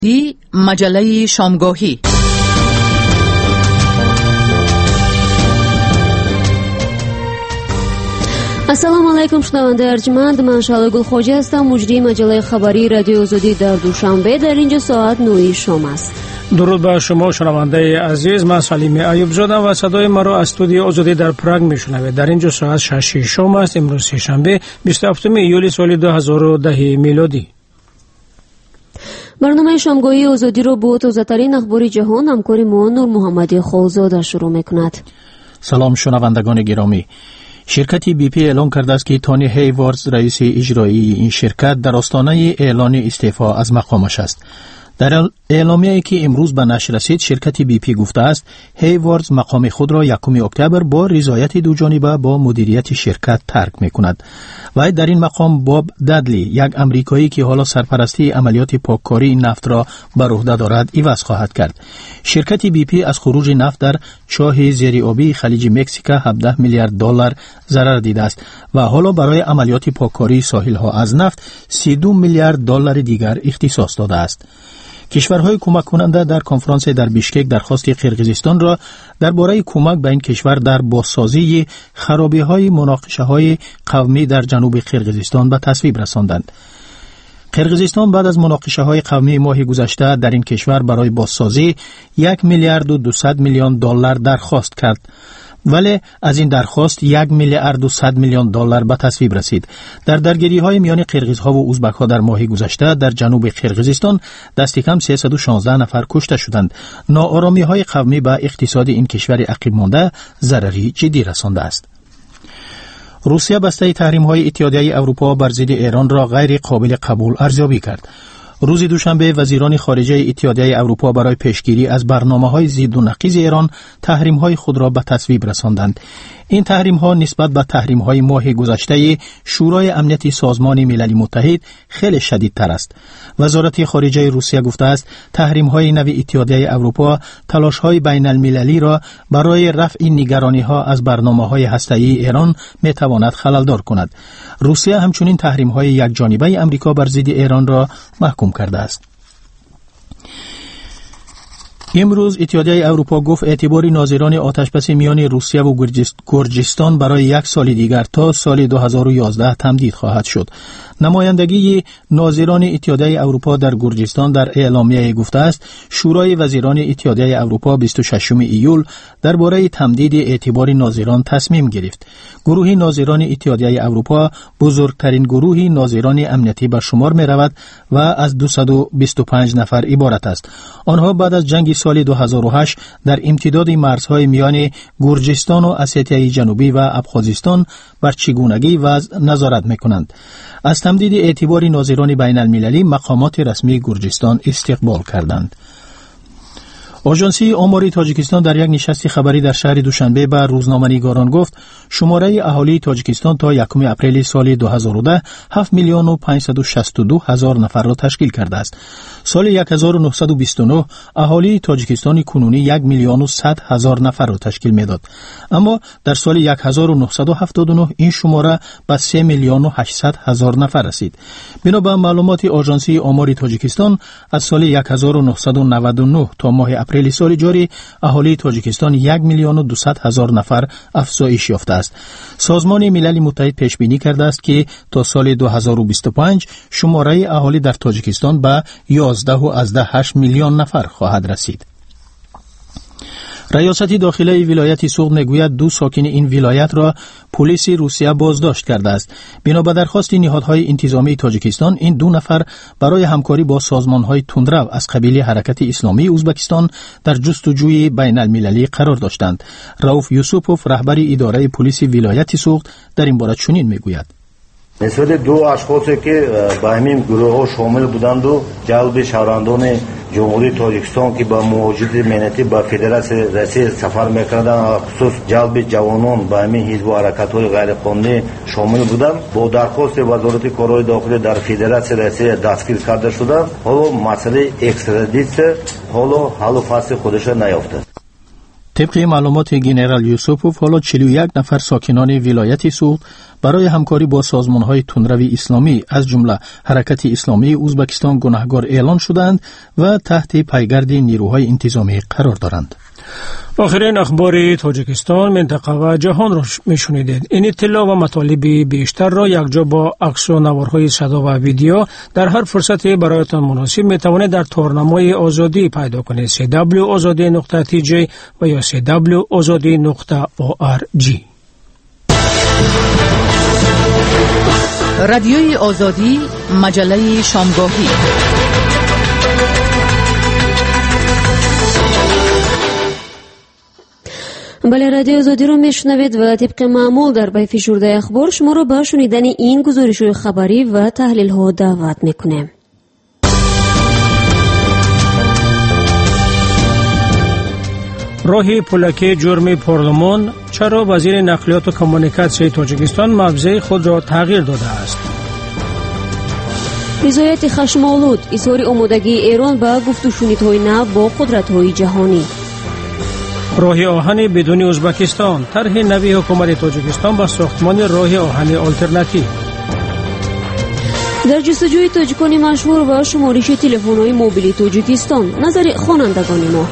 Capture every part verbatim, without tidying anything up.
دی مجله شامگاهی. ассалому алайкум шунавандаи арҷманд, ман Шалои Гулхоҷӣ ҳастам, муҷрии маҷалаи хабарии радиои Озодӣ дар Душанбе. дар ин ҷо соат нӯи шом аст. дуруд ба шумо шунавандаи азиз, ман Салими Аюбзодам ва садои маро аз студии Озодӣ дар Праг мешунавед. дар ин ҷо соат шаши шом аст. имрӯз сешанбе бисту ҳафтуми июли соли ду ҳазору даҳ милодӣ. барномаи шомгоҳии Озодиро бо тозатарин ахбори ҷаҳон ҳамкори мо Нур Муҳаммади Холзода шурӯъ мекунад. салом шунавандагони гиромӣ. ширкати би пи эълон кардааст ки Тони Хейвордс, раиси иҷроии ин ширкат, дар остонаи эълони истеъфо аз мақомаш аст. дар эъломияе ки имрӯз ба нашр расид, ширкати би пи гуфтааст Хейвордс мақоми худро якуми октябр бо ризояти дуҷониба бо мудирияти ширкат тарк мекунад. вай дар ин мақом Боб Дадли, як амрикоӣ ки ҳоло сарпарастии амалиёти поккории нафтро бар уҳда дорад, иваз хоҳад кард. ширкати би пи аз хуруҷи нафт дар чоҳи зериобии халиҷи Мексика ҳабдаҳ миллиард доллар зарар дидааст ва ҳоло барои амалиёти поккории соҳилҳо аз нафт си ду миллиард доллари дигар ихтисос додааст. кишварҳои кӯмаккунанда дар конференсия дар Бишкек дархости Қирғизистонро дар бораи кӯмак ба ин кишвар дар бозсозии харобиҳои муноқишаҳои қавмӣ дар ҷануби Қирғизистон ба тасвиб расонданд. Қирғизистон баъд аз муноқишаҳои қавмии моҳи гузашта дар ин кишвар барои бозсозӣ як миллиарду дусад миллион доллар дархост кард, вале аз ин дархост як миллиарду сад миллион доллар ба тасвиб расид. дар даргириҳои миёни қирғизҳову узбакҳо дар моҳи гузашта дар ҷануби Қирғизистон дасти кам сесаду шонздаҳ нафар кушта шуданд. нооромиҳои қавмӣ ба иқтисоди ин кишвари ақибмонда зарари ҷиддӣ расондааст. русия бастаи таҳримҳои иттиҳодияи аврупо бар зидди эронро ғайри қобили қабул арзёбӣ кард. рӯзи душанбе вазирони хориҷаи иттиҳодияи аврупо барои пешгирӣ аз барномаҳои зидду нақизи Эрон таҳримҳои худро ба тасвиб расонданд. ин таҳримҳо нисбат ба таҳримҳои моҳи гузаштаи шӯрои амнияти созмони милали муттаҳид хеле шадидтар аст. вазорати хориҷаи русия гуфтааст таҳримҳои нави иттиҳодияи аврупо талошҳои байналмилалиро барои рафъи нигарониҳо аз барномаҳои ҳастаии Эрон метавонад халалдор кунад. русия ҳамчунин таҳримҳои якҷонибаи амрико бар зидди Эронро маҳкум кардааст. имрӯз иттиҳодияи аврупо гуфт эътибори нозирони оташбаси миёни русияву гурҷистон барои як соли дигар то соли ду ҳазору ёздаҳ тамдид хоҳад шуд. намояндагии нозирони иттиҳодияи аврупо дар гурҷистон дар эъломияе гуфтааст шӯрои вазирони иттиҳодияи аврупо бисту шашуми июл дар бораи тамдиди эътибори нозирон тасмим гирифт. гурӯҳи нозирони иттиҳодияи аврупо бузургтарин гурӯҳи нозирони амнiyatӣ ба шумор меравад ва аз дусаду бисту панҷ нафар иборат аст. онҳо баъд аз ҷанги соли ду ҳазору ҳашт дар имтидоди марзҳои миёни гурҷистону Осетияи ҷанубӣ ва Абхозистон бар чӣ гунагии вазъ назорат мекунанд. аз тамдиди эътибори нозирони байналмилалӣ мақомоти расмии Гурҷистон истиқбол карданд. оҷонсии омори Тоҷикистон дар як нишасти хабарӣ дар шаҳри Душанбе ба рӯзноманигорон гуфт шумораи аҳолии Тоҷикистон то якуми апрели соли ду ҳазору даҳ ҳафт миллиону панҷсаду шасту ду ҳазор нафарро ташкил кардааст. соли як ҳазору нуҳсаду бисту нӯҳ аҳолии Тоҷикистони кунунӣ як миллиону сад ҳазор нафарро ташкил медод. аммо дар соли як ҳазору нуҳсаду ҳафтоду нӯҳ ин шумора ба се миллиону ҳаштсад ҳазор нафар расид. бино ба маълумоти оҷонсии омори Тоҷикистон аз соли як ҳазору нуҳсаду наваду нӯҳ то моҳи апрели соли ҷорӣ аҳолии Тоҷикистон як миллиону дусад ҳазор нафар афзоиш ёфтааст. созмони милали муттаҳид пешбинӣ кардааст ки то соли ду ҳазору бисту панҷ шумораи аҳолӣ дар Тоҷикистон ба ёздаҳу азда ҳашт миллион нафар хоҳад расид. раёсати дохилаи вилояти Суғд мегӯяд ду сокини ин вилоятро полиси Русия боздошт кардааст. бино ба дархости ниҳодҳои интизомии Тоҷикистон ин ду нафар барои ҳамкорӣ бо созмонҳои тундрав аз қабили ҳаракати исломии Узбекистон дар ҷустуҷӯи байналмилалӣ қарор доштанд. Рауф Юсупов, раҳбари идораи полиси вилояти Суғд, дар ин бора чунин мегӯяд. нисбати ду ашхосе ки ба ҳамин гурӯҳҳо шомил буданду ҷалби шаҳрвандони ҷумҳурии Тоҷикистон ки ба муҳоҷирати миллатӣ ба Федератсияи Россия сафар мекарданд, хусус ҷалби ҷавонон ба ҳамин ҳизбу ҳаракатҳои ғайриқонунӣ шомил буданд, бо дархости вазорати корҳои дохилӣ дар Федератсияи Россия дастгир карда шуданд. ҳоло масъалаи экстрадитсия ҳоло ҳаллу фасли худашро наёфтааст. طبق معلومات گنرال یوسفوف، حالا چهل و یک نفر ساکنان ولایت سوخت برای همکاری با سازمان‌های تندروی اسلامی از جمله حرکت اسلامی ازبکستان گناهکار اعلان شدند و تحت پیگرد نیروهای انتظامی قرار دارند. آخرین اخبار تاجیکستان، منطقه و جهان را میشنیدید. این اطلاع و مطالب بیشتر را یکجا با عکس و نوارهای صدا و ویدیو در هر فرصتی برایتان مناسب میتوانید در تورنمای آزادی پیدا کنید. سی دبلیو آزادی نقطه تی جی و یا سی دبلیو آزادی نقطه او آر جی. رادیوی آزادی، مجله شامگاهی. بله، رادیو آزادی رو میشنوید و طبق معمول در بای فشرده اخبار شما رو به شنیدن این گزارش‌های خبری و تحلیل ها دعوت میکنیم. راهی پولکی جرم پارلمان، چرا وزیر نقلیات و کمونیکاسیون تاجیکستان موضع خود را تغییر داده است؟ رضایت خشم‌آلود، اظهار آمادگی ایران به گفت و شنیدهای نو با قدرت‌های جهانی. راه آهن بدون ازبکستان، طرح نوی حکومت تاجیکستان با ساختمان راه آهن آلترناتیو. در جستجوی تاجیکان مشهور و شمارش تلفن‌های موبیل تاجیکستان، نظر خوانندگان ما.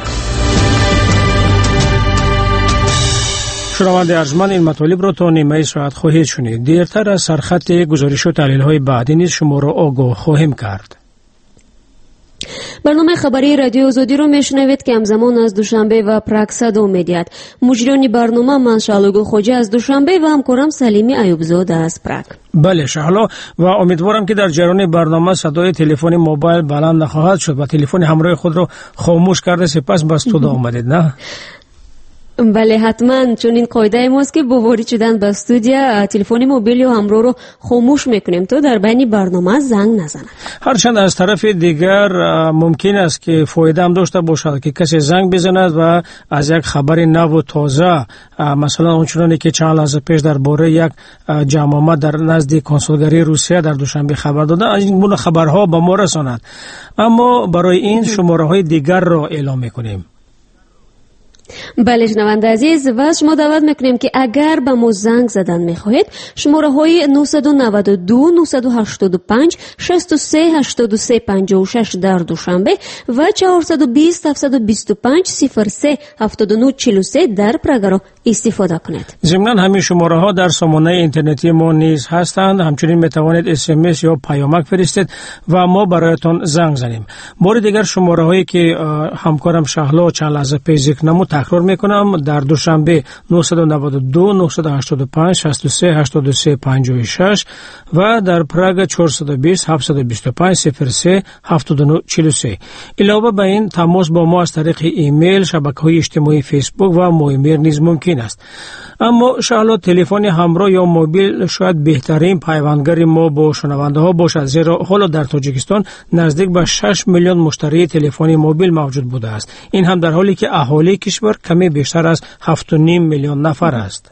شنونده ارجمند، این مطالب را تا نیمه ساعت خواهید شنید. دیرتر از سرخط گزارش و تحلیل‌های بعدی نیز شما را آگاه خواهیم کرد. برنامه خبری رادیو آزادی رو میشنوید که همزمان از دوشنبه و پراگ صدا میدهد. مجریان برنامه من شهلا خوجه از دوشنبه و همکارم سلیمی ایوبزاده از پراگ. بله شهلا، و امیدوارم که در جریان برنامه صدای تلفن موبایل بلند نخواهد شد و تلفن همراه خود را خاموش کرده سپس به استودیو آمدید، نه؟ بله حتما، چون این قاعده ماست که با وارد شدن به استودیو تلفن موبیل یا همراه رو خاموش میکنیم تا در بین برنامه زنگ نزنند. هرچند از طرف دیگر ممکن است که فایده هم داشته باشد که کسی زنگ بزند و از یک خبر نو و تازه، مثلا اونچنانی که چند لحظه پیش درباره یک جمع آمد در نزد کنسولگری روسیه در دوشنبه خبر دادن، از این گونه خبرها به ما رساند. اما برای این شماره های دیگر را اعلام میکنیم. بله شنونده عزیز، و شما دعوت میکنیم که اگر به ما زنگ زدن میخواهید شماره های نه نه دو نه هشت پنج شش سه هشت سه پنج شش در دوشنبه و چهار دو صفر هفت دو پنج صفر سه هفت نه چهار سه در پراگ را استفاده کنید. ضمناً همین شماره ها در سامانه اینترنتی ما نیز هستند. همچنین میتوانید اس ام اس یا پیامک فرستید و ما برایتان زنگ زنیم. بار دیگر شماره هایی که همکارم شهلا چند لحظه پیش ذکر نمود تکرار میکنم. در دوشنبه نه نه دو نه هشت پنج شش سه هشت سه پنج شش و در پراگ چهار دو صفر هفت دو پنج صفر سه هفت نه چهار سه. علاوه بر این تماس با ما از طریق ایمیل، شبکه‌های اجتماعی فیسبوک و مویمیر نیز ممکن است. اما شاید تلفن همراه یا موبیل شاید بهترین پیوندگر ما با شنونده ها باشد، زیرا حالا در تاجیکستان نزدیک به شش میلیون مشتری تلفن موبیل موجود بوده است. این هم در حالی که اهالی کشور کمی بیشتر از هفت و نیم میلیون نفر است.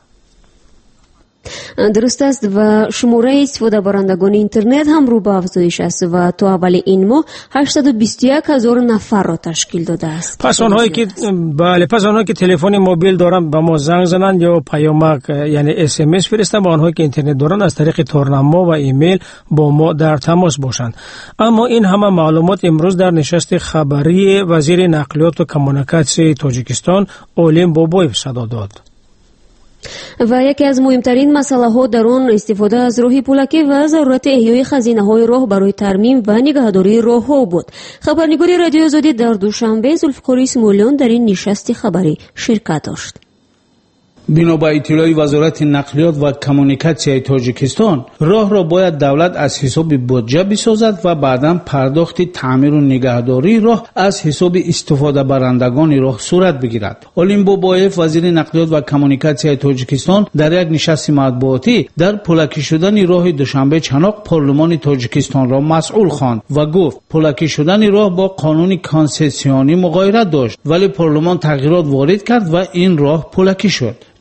درست است و شماره استفاده برندگان اینترنت هم رو به افزایش است و تا اول این ماه هشتصد و بیست و یک هزار نفر را تشکیل داده است. پس آنهایی که بله پس آنهایی که تلفن موبیل دارن به ما زنگ زنند یا پیامک یعنی اس ام اس فرستن، با آنهایی که اینترنت دارن از طریق تورنما و ایمیل با ما در تماس باشند. اما این همه معلومات امروز در نشست خبری وزیر نقلیات و کمونیکاسیون تاجیکستان اولیم بابایف صدا داد. و یکی از مهمترین مسئله ها در آن استفاده از راه پولکی و ضرورت احیای خزینه های راه برای ترمیم و نگهداری راه ها بود. خبرنگار رادیو آزادی در دوشنبه ذوالفقار اسماعیلیان در این نشست خبری شرکت داشت. بنا به اطلاع وزارت نقلیات و کمونیکاسیون تاجیکستان، راه را باید دولت از حساب بودجه بسازد و بعداً پرداخت تعمیر و نگهداری راه از حساب استفاده برندگان راه صورت بگیرد. اولیم بابایف وزیر نقلیات و کمونیکاسیون تاجیکستان در یک نشست مطبوعاتی در پولکی شدن راه دوشنبه چناق پارلمان تاجیکستان را مسئول خواند و گفت پولکی شدن راه با قانون کانسسیونی مغایرت داشت، ولی پارلمان تغییرات وارد کرد و این راه پولکی شد.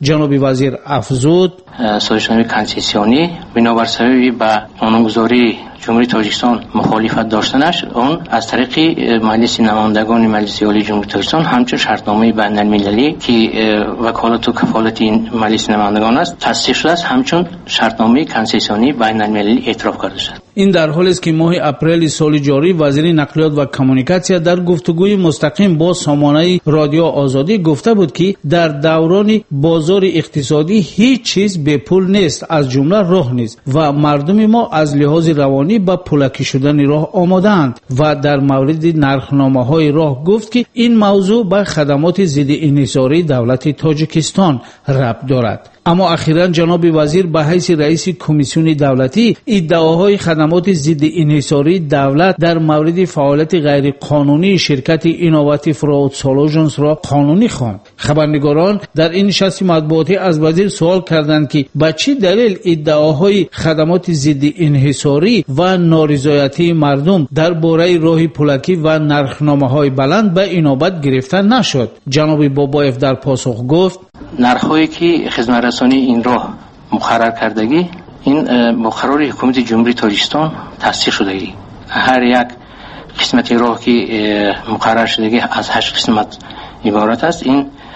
ҷаноби вазир афзуд: созишноми конститутсионӣ бинобар сабаби ба қонунгузории ҷумҳурии тоҷикистон мухолифат доштанаш, он аз тариқи маҷлиси намояндагони маҷлиси олии ҷумҳурии тоҷикистон ҳамчун шартномаи байналмилалӣ ки ваколату кафолати маҷлиси намояндагон аст тасдиқ шудааст, ҳамчун шартномаи конститутсионии байналмилалӣ эътироф карда шуд. ин дар ҳоле аст ки моҳи апрели соли ҷорӣ вазири нақлиёт ва коммуникатсия дар гуфтугӯи мустақим бо сомонаи Радио Озодӣ гуфта буд ки дар даврони бозори иқтисодӣ ҳеҷ чиз бепул нест, аз ҷумла роҳ низ, ва мардуми мо аз лиҳози равонӣ ба пулакӣ шудани роҳ омодаанд. ва дар мавриди нархномаҳои роҳ гуфт ки ин мавзӯъ ба хадамоти зидди инҳисории давлати Тоҷикистон рабт дорад. аммо ахиран ҷаноби вазир ба ҳайси раиси комиссиони давлатӣ иддаоҳои хадамоти зидди инҳисории давлат дар мавриди фаъолияти ғайриқонунии ширкати Innovative Road Solutions-ро қонунӣ хонд. хабарнигорон дар ин нишасти матбуотӣ аз вазир суол карданд ки ба чӣ далел иддаоҳои хадамоти зидди инҳисорӣ ва норизоятии мардум дар бораи роҳи пулакӣ ва нархномаҳои баланд ба инобат гирифта нашуд. ҷаноби Бобоев дар посух гуфт: нархҳое ки хизматрасонии ин роҳ муқаррар кардагӣ, ин бо қарори ҳукумати ҷумҳурии Тоҷикистон тасдиқ шудагӣ. ҳар як қисмати роҳ ки муқаррар шудагӣ аз ҳашт қисмат иборат аст. ин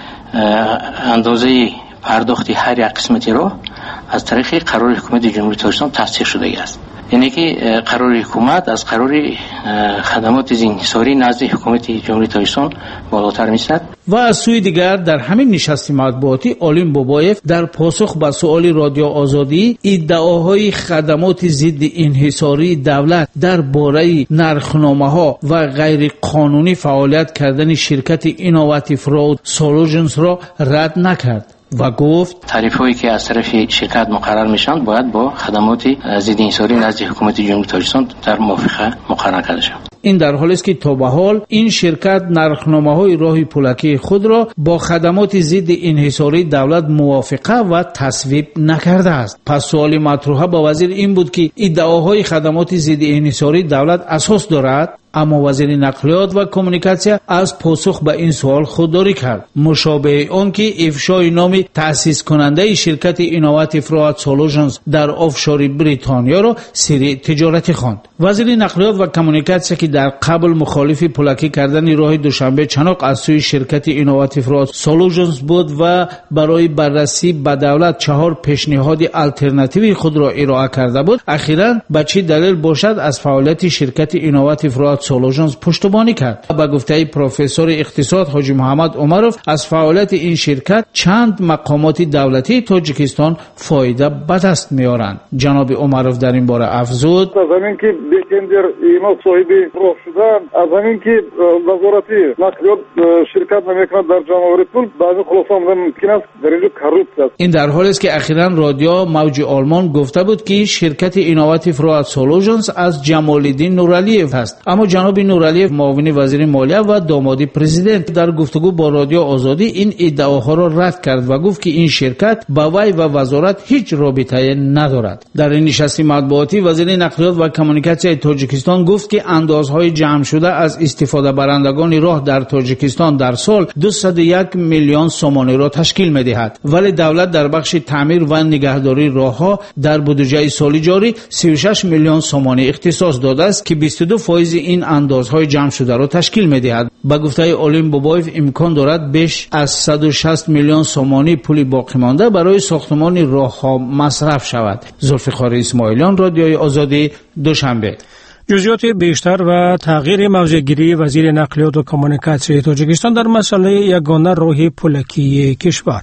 андозаи пардохти ҳар як қисмати роҳ аз тариқи қарори ҳукумати ҷумҳурии Тоҷикистон тасдиқ шудагӣ аст. яъне ки қарори ҳукумат аз қарори хадамоти инҳисорӣ назди ҳукумати ҷумҳурии Тоҷикистон болотар меистад. ва аз сӯи дигар дар ҳамин нишасти матбуотӣ Олим Бобоев дар посух ба суоли Радио Озодӣ иддаоҳои хадамоти зидди инҳисории давлат дар бораи нархномаҳо ва ғайриқонунӣ фаъолият кардани ширкати Innovative Road Solutions-ро рад накард ва гуфт: тарифҳое ки аз тарафи ширкат муқаррар мешаванд бояд бо хадамоти зидди инҳисорӣ назди ҳукумати ҷумҳурии Тоҷикистон дар мувофиқа муқаррар карда шаванд. ин дар ҳоле аст ки то ба ҳол ин ширкат нархномаҳои роҳи пулакии худро бо хадамоти зидди инҳисории давлат мувофиқа ва тасвиб накардааст. пас суоли матруҳа ба вазир ин буд ки иддаоҳои хадамоти зидди инҳисории давлат асос дорад? аммо вазири нақлиёт ва коммуникатсия аз посух ба ин суол худдорӣ кард. мушобиҳи он ки ифшои номи таъсискунандаи ширкати Innovative Road Solutions дар офшори Бритониёро сирри тиҷоратӣ хонд. вазири нақлиёт ва коммуникатсия ки дар қабл мухолифи пулакӣ кардани роҳи душанбе чаноқ аз сӯи ширкати Innovative Road Solutions буд ва барои баррасӣ ба давлат чаҳор пешниҳоди алтернативи худро ироа карда буд, ахиран ба чӣ далел бошад аз фаъолияти ширкати Innovative Road Solutions пуштубонӣ кард. ба гуфтаи профессори иқтисод ҳоҷи Муҳаммад Умаров, аз фаъолияти ин ширкат чанд мақомоти давлатии Тоҷикистон фоида ба даст меоранд. ҷаноби Умаров дар ин бора афзуд: аз ҳамин ки бетендер ино соҳиби роҳ шуданд, аз ҳамин ки назорати нақлиёт ширкат намекунад дар ҷамъовари пул, баъзе хулоса омадан мумкин аст дар инҷо коррупсия аст. ин дар ҳоле аст ки ахиран радио мавҷи олмон гуфта буд ки ширкати Innovative Road Solutions аз Ҷамолиддин Нуралиев аст. аммо ҷаноби Нуралиев, муовини вазири молия ва домоди президент, дар гуфтугӯ бо Радио Озодӣ ин иддаоҳоро рад кард ва гуфт ки ин ширкат ба вай ва вазорат ҳеҷ робитае надорад. дар ин нишасти матбуотӣ вазири нақлиёт ва коммуникатсияи Тоҷикистон гуфт ки андозҳои ҷамъшуда аз истифодабарандагони роҳ дар Тоҷикистон дар сол дусаду як миллион сомониро ташкил медиҳад, вале давлат дар бахши таъмир ва нигаҳдории роҳҳо дар буҷаи соли ҷорӣ си и шаш миллион сомонӣ ихтисос додааст ки бисту ду фоизи ин андозҳои ҷамъшударо ташкил медиҳад. ба гуфтаи Олим Бобоев, имкон дорад беш аз саду шаст миллион сомонӣ пули боқимонда барои сохтмони роҳҳо масраф шавад. зулфиқори Исмоилиён, Радиои Озодӣ, Душанбе. ҷузъиёти бештар ва тағйири мавзеъгирии вазири нақлиёту коммуникатсияи Тоҷикистон дар масъалаи ягона роҳи пулакии кишвар.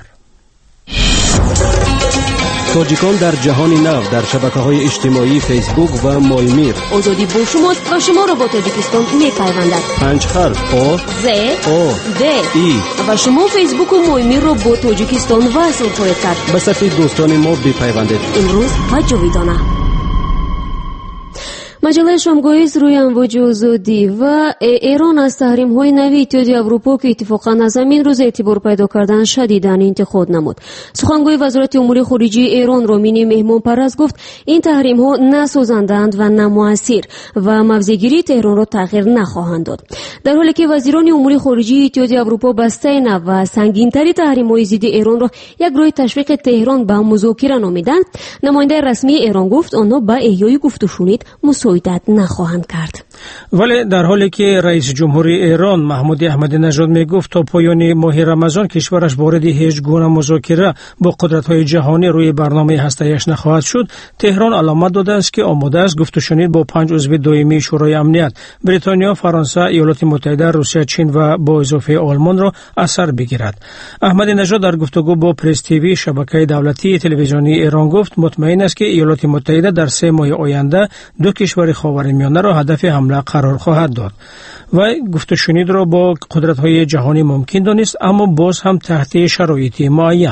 тоҷикон дар ҷаҳони нав дар шабакаҳои иҷтимоӣ фейсбук ва моймир. озодӣ бо шумост ва шуморо бо Тоҷикистон мепайвандад. панҷ харф о з о д и ва шумо фейсбуку моймирро бо Тоҷикистон васл хоҳед кард. ба сафи дӯстони мо бипайвандед. имрӯз ва ҷовидона. مجله شامگاهی روی امواج آزادی و ایران از تحریم‌های نوی اتحادیه اروپا که اتفاقا از همین روز اعتبار پیدا کردن شدیداً انتقاد نمود. سخنگوی وزارت امور خارجه ایران رامین مهمان پرست گفت این تحریم‌ها نه سازنده‌اند و نه مؤثر و موضع‌گیری تهران را تغییر نخواهند داد. در حالی که وزیران امور خارجه اتحادیه اروپا بسته نو و سنگین‌ترین تحریم‌های ضد ایران را یک راه تشویق تهران به مذاکره نامیدند، نماینده رسمی ایران گفت آنها به احیای گفت و شنود مساعدت نخواهند کرد. ولی در حالی که رئیس جمهوری ایران محمود احمدی نژاد میگفت تا پایان ماه رمضان کشورش وارد هیچ گونه مذاکره با قدرت‌های جهانی روی برنامه هسته‌ایش نخواهد شد، تهران علامت داده است که آماده است گفت و شنود با پنج عضو دائمی شورای امنیت بریتانیا، فرانسه، ایالات متحده، روسیه، چین و با اضافه آلمان را از سر بگیرد. احمدی نژاد در گفتگو با پرس تیوی شبکه دولتی تلویزیونی ایران گفت مطمئن است که ایالات متحده در سه ماه آینده دو کشور خاورمیانه را هدف حمله قرار خواهد داد و گفت و شنود را با قدرت‌های جهانی ممکن دانست، اما باز هم تحت شرایط معین.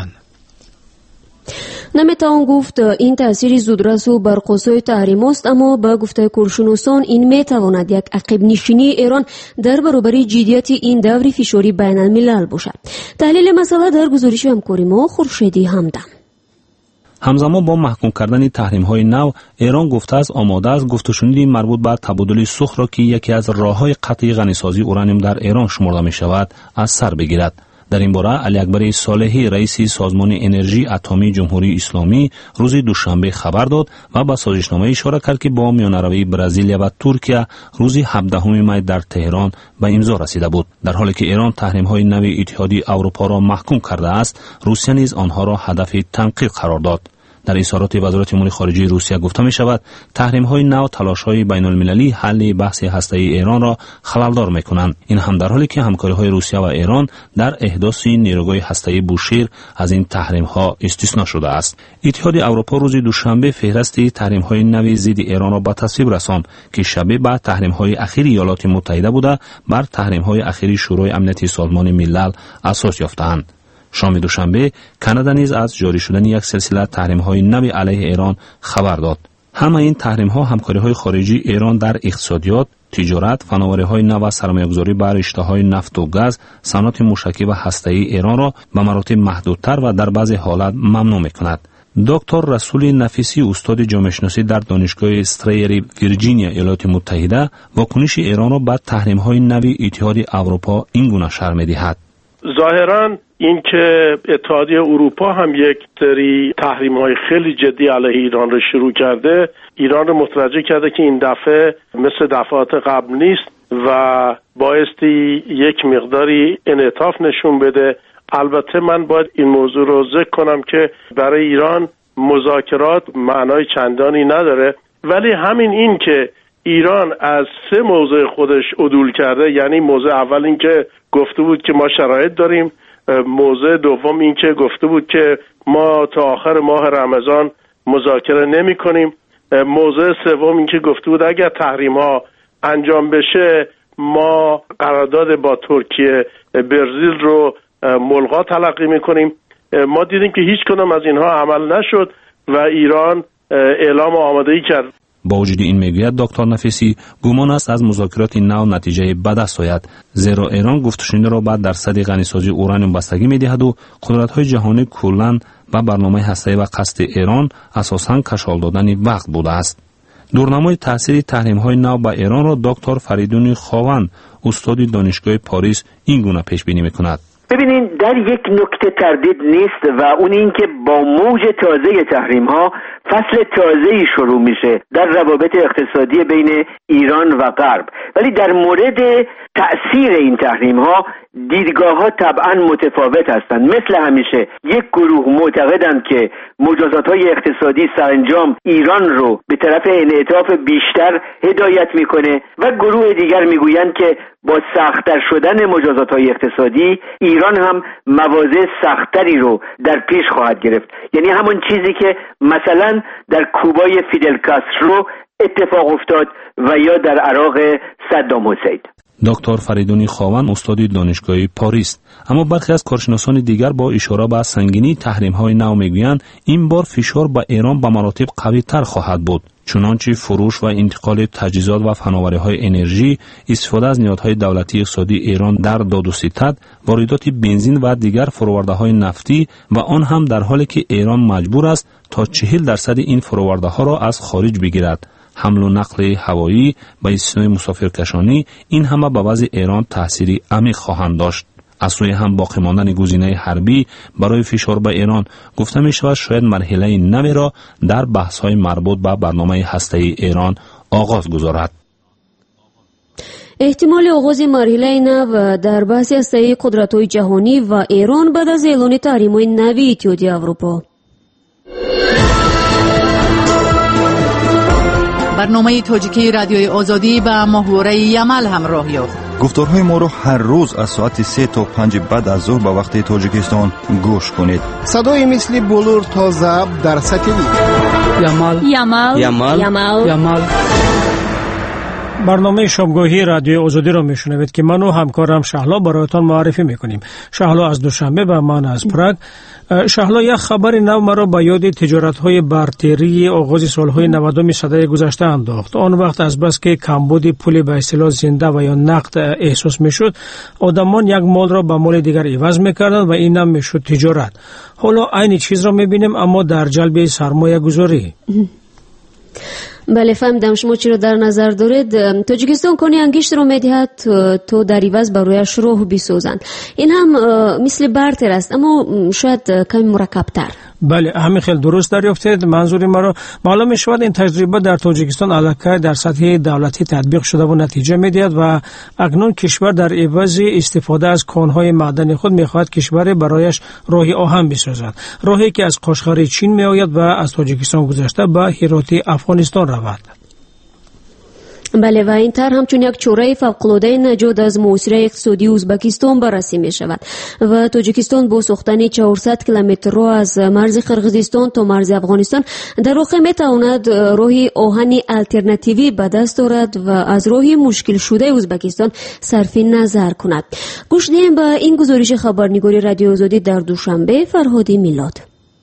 نمیتوان گفت این تأثیر زودرس و برقصای تحریم است، اما با گفته کارشناسان این میتواند یک عقب نشینی ایران در برابر جدیت این دور فشاری بین الملل باشد. تحلیل مسئله در گزارش همکاری ما خورشیدی همدم. همزمان با محکوم کردن تحریم‌های نو، ایران گفته است آماده است گفت و شنودی مربوط به تبادل سوخت را که یکی از راه‌های قطعی غنیسازی اورانیوم در ایران شمرده می‌شود از سر بگیرد. در این باره علی اکبر صالحی رئیس سازمان انرژی اتمی جمهوری اسلامی روز دوشنبه خبر داد و به سازشنامه اشاره کرد که با میانروی برزیل و ترکیه روز هفدهم می در تهران به امضا رسیده بود. در حالی که ایران تحریم‌های نوی اتحادیه اروپا را محکوم کرده است، روسیه نیز آنها را هدف تنقیق قرار داد. در اظهارات وزارت امور خارجه روسیه گفته می شود تحریم‌های نو تلاش‌های بین‌المللی حل بحث هسته‌ای ایران را خلل‌دار می‌کنند. این هم در حالی که همکاری‌های روسیه و ایران در احداث نیروگاه هسته‌ای بوشهر از این تحریم‌ها استثنا شده است. اتحادیه اروپا روز دوشنبه فهرست تحریم‌های نوی ضد ایران را به تصویب رساند که شبیه به تحریم‌های اخیر ایالات متحده بوده بر تحریم‌های اخیر شورای امنیت سازمان ملل اساس یافته‌اند. شام دوشنبه کانادا نیز از جاری شدن یک سلسله تحریم‌های نوی علیه ایران خبر داد. همه این تحریم‌ها همکاری‌های خارجی ایران در اقتصادیات، تجارت، فناوری‌های نو و سرمایه‌گذاری بر رشته‌های نفت و گاز، صنعت موشکی و هسته‌ای ایران را به مراتب محدودتر و در بعضی حالات ممنوع می‌کند. دکتر رسول نفیسی استاد جامعه شناسی در دانشگاه استرایر ویرجینیا ایالات متحده واکنش ایران را به تحریم‌های نوی اتحادیه اروپا اینگونه شرح می‌دهد. ظاهراً اینکه اتحادیه اروپا هم یک سری تحریم‌های خیلی جدی علیه ایران رو شروع کرده، ایران رو متوجه کرده که این دفعه مثل دفعات قبل نیست و بایستی یک مقداری انعطاف نشون بده. البته من باید این موضوع رو ذکر کنم که برای ایران مذاکرات معنای چندانی نداره، ولی همین این که ایران از سه موضع خودش عدول کرده، یعنی موضع اول این که گفته بود که ما شرایط داریم، موضع دوم این که گفته بود که ما تا آخر ماه رمضان مذاکره نمی کنیم، موضع سوم این که گفته بود اگر تحریم ها انجام بشه ما قرارداد با ترکیه برزیل رو ملغا تلقی می کنیم. ما دیدیم که هیچ کدام از اینها عمل نشد و ایران اعلام آمادگی کرد. با وجود این میگوید دکتر نفیسی گمان است از مذاکرات نو نتیجه بد است آید، زیرا ایران گفت و شنود را بعد در صد غنیسازی اورانیوم بستگی می‌دهد و قدرت‌های جهانی کلاً به برنامه هسته‌ای و قصد ایران اساساً کشال دادن وقت بوده است. دورنمای تاثیر تحریم‌های نو به ایران را دکتر فریدون خاون استاد دانشگاه پاریس این گونه پیش بینی می‌کند. ببینین در یک نکته تردید نیست و اون این که با موج تازه تحریم ها فصل تازه‌ای شروع میشه در روابط اقتصادی بین ایران و غرب، ولی در مورد تأثیر این تحریم ها دیدگاه ها طبعا متفاوت هستند. مثل همیشه یک گروه معتقدند که مجازات های اقتصادی سرانجام ایران رو به طرف انعطاف بیشتر هدایت میکنه و گروه دیگر میگویند که با سخت‌تر شدن مجازات های اقتصادی ایران هم مواضع سختری رو در پیش خواهد گرفت، یعنی همون چیزی که مثلا در کوبای فیدل کاسترو اتفاق افتاد و یا در عراق صدام حسین. دکتر فریدون خاون استاد دانشگاه پاریس. اما برخی از کارشناسان دیگر با اشاره به سنگینی تحریم‌های نو میگویند این بار فشار به ایران به مراتب قوی‌تر خواهد بود. چنانچه فروش و انتقال تجهیزات و فناوری‌های انرژی، استفاده از نهادهای دولتی اقتصادی ایران در داد و ستد، واردات بنزین و دیگر فرورده‌های نفتی و آن هم در حالی که ایران مجبور است تا چهل درصد این فرورده‌ها را از خارج بگیرد. حمل و نقل هوایی به استثنای مسافرکشانی، این همه به وضع ایران تأثیری عمیق خواهند داشت. از سوی هم باقی ماندن گزینه حربی برای فشار به ایران گفته می شود شاید مرحله نوی را در بحث‌های مربوط به برنامه هسته‌ای ایران آغاز گذارد. احتمال آغاز مرحله نو در بحث هسته‌ای قدرت‌های جهانی و ایران بعد از اعلان تحریم‌های نوی اتحادیه اروپا. برنامه تاجیکی رادیوی آزادی با محوره یمل همراه یافت. گفتارهای ما را هر روز از ساعت سه تا پنج بعد از ظهر به وقت تاجیکستان گوش کنید. صدای مثل بلور تا ضبط در ساتلیت. یمل یمل یمل یمل یمل. برنامه شبگاهی رادیو آزادی را میشنوید که من و همکارم شهلا برایتان معرفی میکنیم. شهلا از دوشنبه و من از پراگ. شهلا، یک خبر نو مرا به یاد تجارت‌های برتری آغاز سالهای نودم سده گذشته انداخت. آن وقت از بس که کمبود پول به اصطلاح زنده و یا نقد احساس میشد، آدمان یک مال را به مال دیگر عوض میکردند و این هم میشد تجارت. حالا عین چیز را میبینیم اما در جلب سرمایه گذاری. بله، فهمیدم شما چی رو در نظر دارید. تاجیکستان کنی انگشت رو میدهد تو در عوض برایش راه بسازند. این هم مثل برتر است اما شاید کمی مرکب‌تر. بله، همین خیلی درست دریافتید. منظور مرا معلوم می شود این تجربه در تاجیکستان علاقه در سطح دولتی تطبیق شده و نتیجه می دهد و اکنون کشور در عوض استفاده از کانهای معدنی خود می خواهد کشور برایش راه آهن بسازد، راهی که از قشقر چین می آید و از تاجیکستان گذشته به هرات افغانستان رود. بله، و این طرح همچون یک چاره فوق‌العاده نجات از معاصره اقتصادی ازبکستان بررسی می شود و تاجیکستان با ساختن چهارصد کیلومتر راه از مرز قرقیزستان تا مرز افغانستان در واقع می تواند راه آهن آلترناتیوی به دست آورد و از راه مشکل شده ازبکستان صرف نظر کند. گوش دهیم به این گزارش خبرنگاری رادیو آزادی در دوشنبه فرهادی میلاد.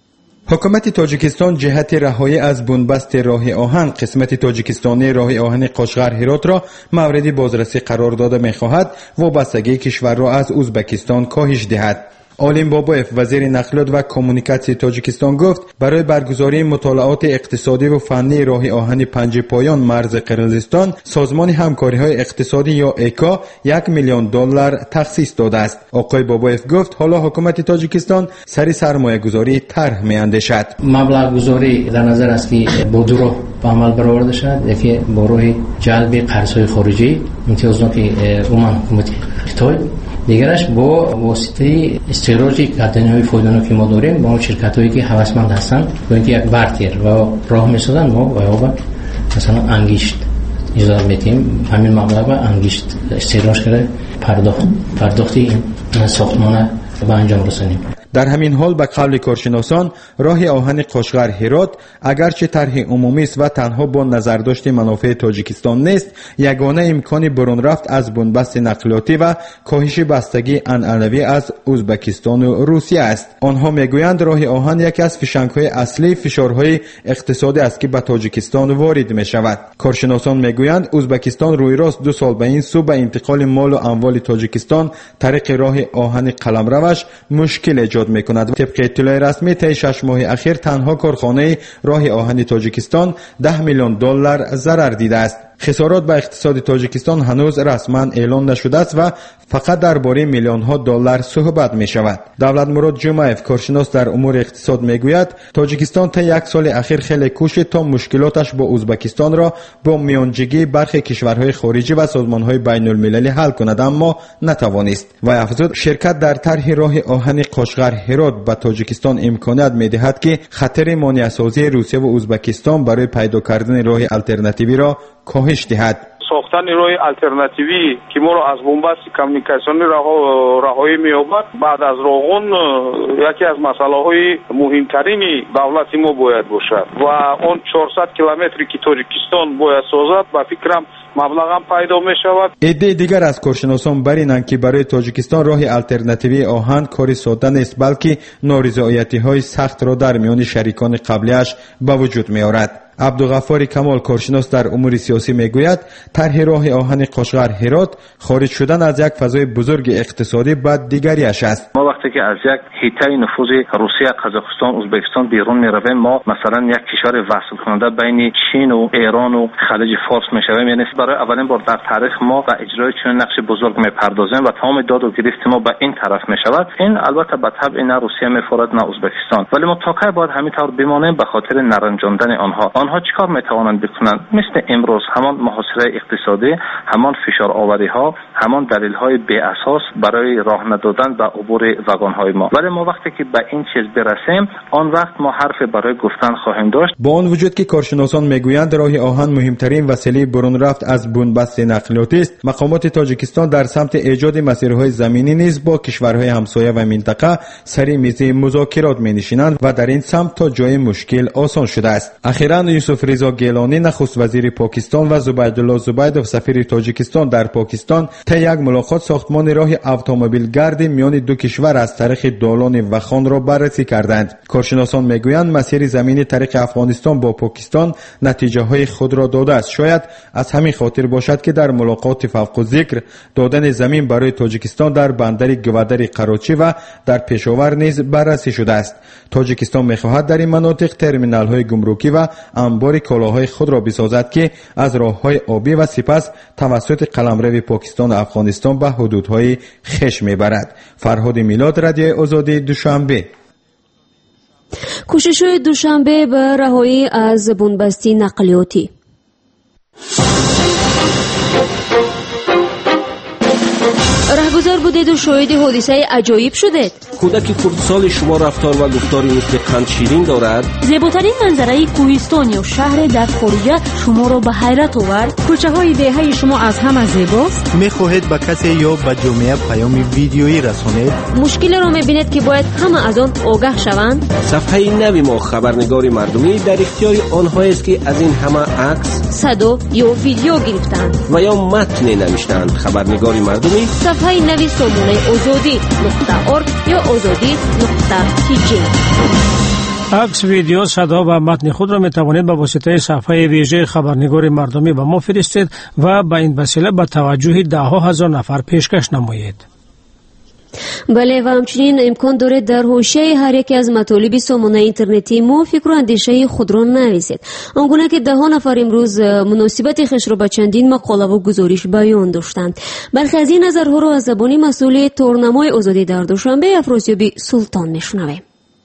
حکومت تاجیکستان جهت رهایی از بنبست راه آهن قسمت تاجیکستانی راه آهن قشقر هرات را مورد بازرسی قرار داده می‌خواهد و وابستگی کشور را از ازبکستان کاهش دهد. عالم بابایف وزیر نقلیات و کمونیکاسیون تاجیکستان گفت برای برگزاری مطالعات اقتصادی و فنی راه آهن پنج پایان مرز قرقیزستان سازمان همکاری‌های اقتصادی یا ایکا یک میلیون دلار تخصیص داده است. آقای بابایف گفت حالا حکومت تاجیکستان سری سرمایه گذاری طرح می‌اندیشد. مبلغ گذاری در نظر است که با دو راه به عمل برآورده شود. یکی با راه جلب قرض‌های خارجی امتیازات عموما حکومت خطای، دیگرش با واسطه استخراج کدنهای فایده‌ناک که ما داریم با اون شرکت‌هایی که هوسمند هستند و اینکه یک برتر و راه می‌سازن ما و مثلا انگشت اجازه میدیم همین مبلغ و انگشت استخراج کرده پرداخت پرداختی این ساختمان به انجام رسانیم. در همین حال به قول کارشناسان راه آهن قشقر هرات اگرچه طرح عمومی است و تنها با نظرداشت منافع تاجیکستان نیست، یگانه امکان برون رفت از بنبست نقلیاتی و کاهش بستگی عنعنوی از ازبکستان و روسیه است. آنها میگویند راه آهن یکی از فشنگ‌های اصلی فشارهای اقتصادی است که به تاجیکستان وارد می شود. کارشناسان میگویند ازبکستان روی راست دو سال به این سو به انتقال مال و اموال تاجیکستان طریق راه آهن قلمروش مشکل ایجاد میکند. طبق اطلاع رسمی طی شش ماه اخیر تنها کارخانه راه آهن تاجیکستان ده میلیون دلار ضرر دیده است. خسارات به اقتصاد تاجیکستان هنوز رسما اعلام نشده است و فقط درباره میلیون ها دلار صحبت می شود. دولت مراد جمعیف کارشناس در امور اقتصاد می گوید تاجیکستان تا یک سال اخیر خیلی کوشید تا مشکلاتش با ازبکستان را با میانجیگی برخی کشورهای خارجی و سازمانهای بین المللی حل کند اما نتوانست. و افزود شرکت در طرح راه آهن قشقر هرات به تاجیکستان امکانیت می دهد که خطر مانع سازی روسیه و ازبکستان برای پیدا کردن راه آلترناتیوی را کاهش دهد. ساختن راه آلترناتیوی که ما را از بنبست کمیونیکاسیونی رهایی می‌یابد بعد از راغون یکی از مسائل‌های مهمترین دولت ما باید باشد و اون چهارصد کیلومتری که تاجیکستان باید سازد با فکرم مبلغ هم پیدا می شود. عده دیگر از کارشناسان بر اینند که برای تاجیکستان راه آلترناتیوی آهن کاری ساده نیست بلکه نارضایتی‌های سخت را در میان شریکان قبلیش به وجود می‌آورد. عبدالغفار کمال کارشناس در امور سیاسی میگوید طرح راه آهن قشقر هرات خارج شدن از یک فضای بزرگ اقتصادی به دیگریش است. ما وقتی که از یک حیطه نفوذ روسیه، قزاقستان، ازبکستان بیرون میرویم، ما مثلا یک کشور وصل کننده بین چین و ایران و خلیج فارس میشویم. یعنی برای اولین بار در تاریخ ما به اجرای چنین نقش بزرگ میپردازیم و تمام داد و گریست ما به این طرف میشود. این البته به طبع نه روسیه میفورد نه ازبکستان، ولی ما تا کی باید همین طور بمانیم به خاطر نرنجاندن آنها؟ آنها چیکار میتوانند بکنند؟ مثل امروز همان محاصره اقتصادی، همان فشار آوری ها، همان دلیل های بی اساس برای راه ندادن به عبور واگن های ما. ولی ما وقتی که به این چیز برسیم، آن وقت ما حرف برای گفتن خواهیم داشت. با آن وجود که کارشناسان میگویند راه آهن مهمترین وسیله برون رفت از بنبست نقلیاتی است، مقامات تاجیکستان در سمت ایجاد مسیرهای زمینی نیز با کشورهای همسایه و منطقه سر میز مذاکرات می‌نشینند و در این سمت تا جای مشکل آسان شده است. اخیراً یوسف رضا گیلانی نخست وزیر پاکستان و زبیدالله زبیدوف سفیر تاجیکستان در پاکستان طی یک ملاقات ساختمان راه اتومبیل گرد میان دو کشور از طریق دالان وخان را بررسی کردند. کارشناسان میگویند مسیر زمینی طریق افغانستان با پاکستان نتیجه های خود را داده است. شاید از همین خاطر باشد که در ملاقات فوق الذکر دادن زمین برای تاجیکستان در بندر گودر قراچی و در پشاور نیز بررسی شده است. تاجیکستان میخواهد در این مناطق ترمینال های گمرکی و انبار کالاهای خود را بسازد که از راههای آبی و سپس توسط قلمرو پاکستان و افغانستان به حدودهای خویش میبرد. فرهاد میلاد، رادیوی آزادی، دوشنبه. کوشش‌های دوشنبه به رهایی از بنبستی نقلیاتی. رهگذر بودید و شاهد حادثه عجایب شدید. کودک خردسال شما رفتار و گفتاری مثل قند شیرین دارد. زیباترین منظره کوهستان یا شهر در خارج شما را به حیرت آورد. کوچه های دهه شما از همه زیباست. میخواهید به کسی یا به جامعه پیام ویدیویی رسانید؟ مشکل را میبینید که باید همه از آن آگاه شوند. صفحه نوی ما خبرنگار مردمی در اختیار آنهایی است که از این همه عکس، صدا یا ویدیو گرفتند و یا متن نوشتند. خبرنگار مردمی صفحه نوی سامانه آزادی نقطه ارگ یا آزادی نقطه تی جی. عکس، ویدیو، صدا و متن خود را می توانید با واسطه صفحه ویژه خبرنگار مردمی به ما فرستید و با این وسیله به توجه ده ها هزار نفر پیشکش نمایید. بله، و همچنین امکان دارد در حاشیه هر یکی از مطالب سامانه اینترنتی ما فکر و اندیشه خود را نویسید، آنگونه که ده ها نفر امروز مناسبت خویش را به چندین مقاله و گزارش بیان داشتند. برخی از این نظرها را از زبان مسئول تورنمای آزادی در دوشنبه افراسیاب سلطان میشنویم.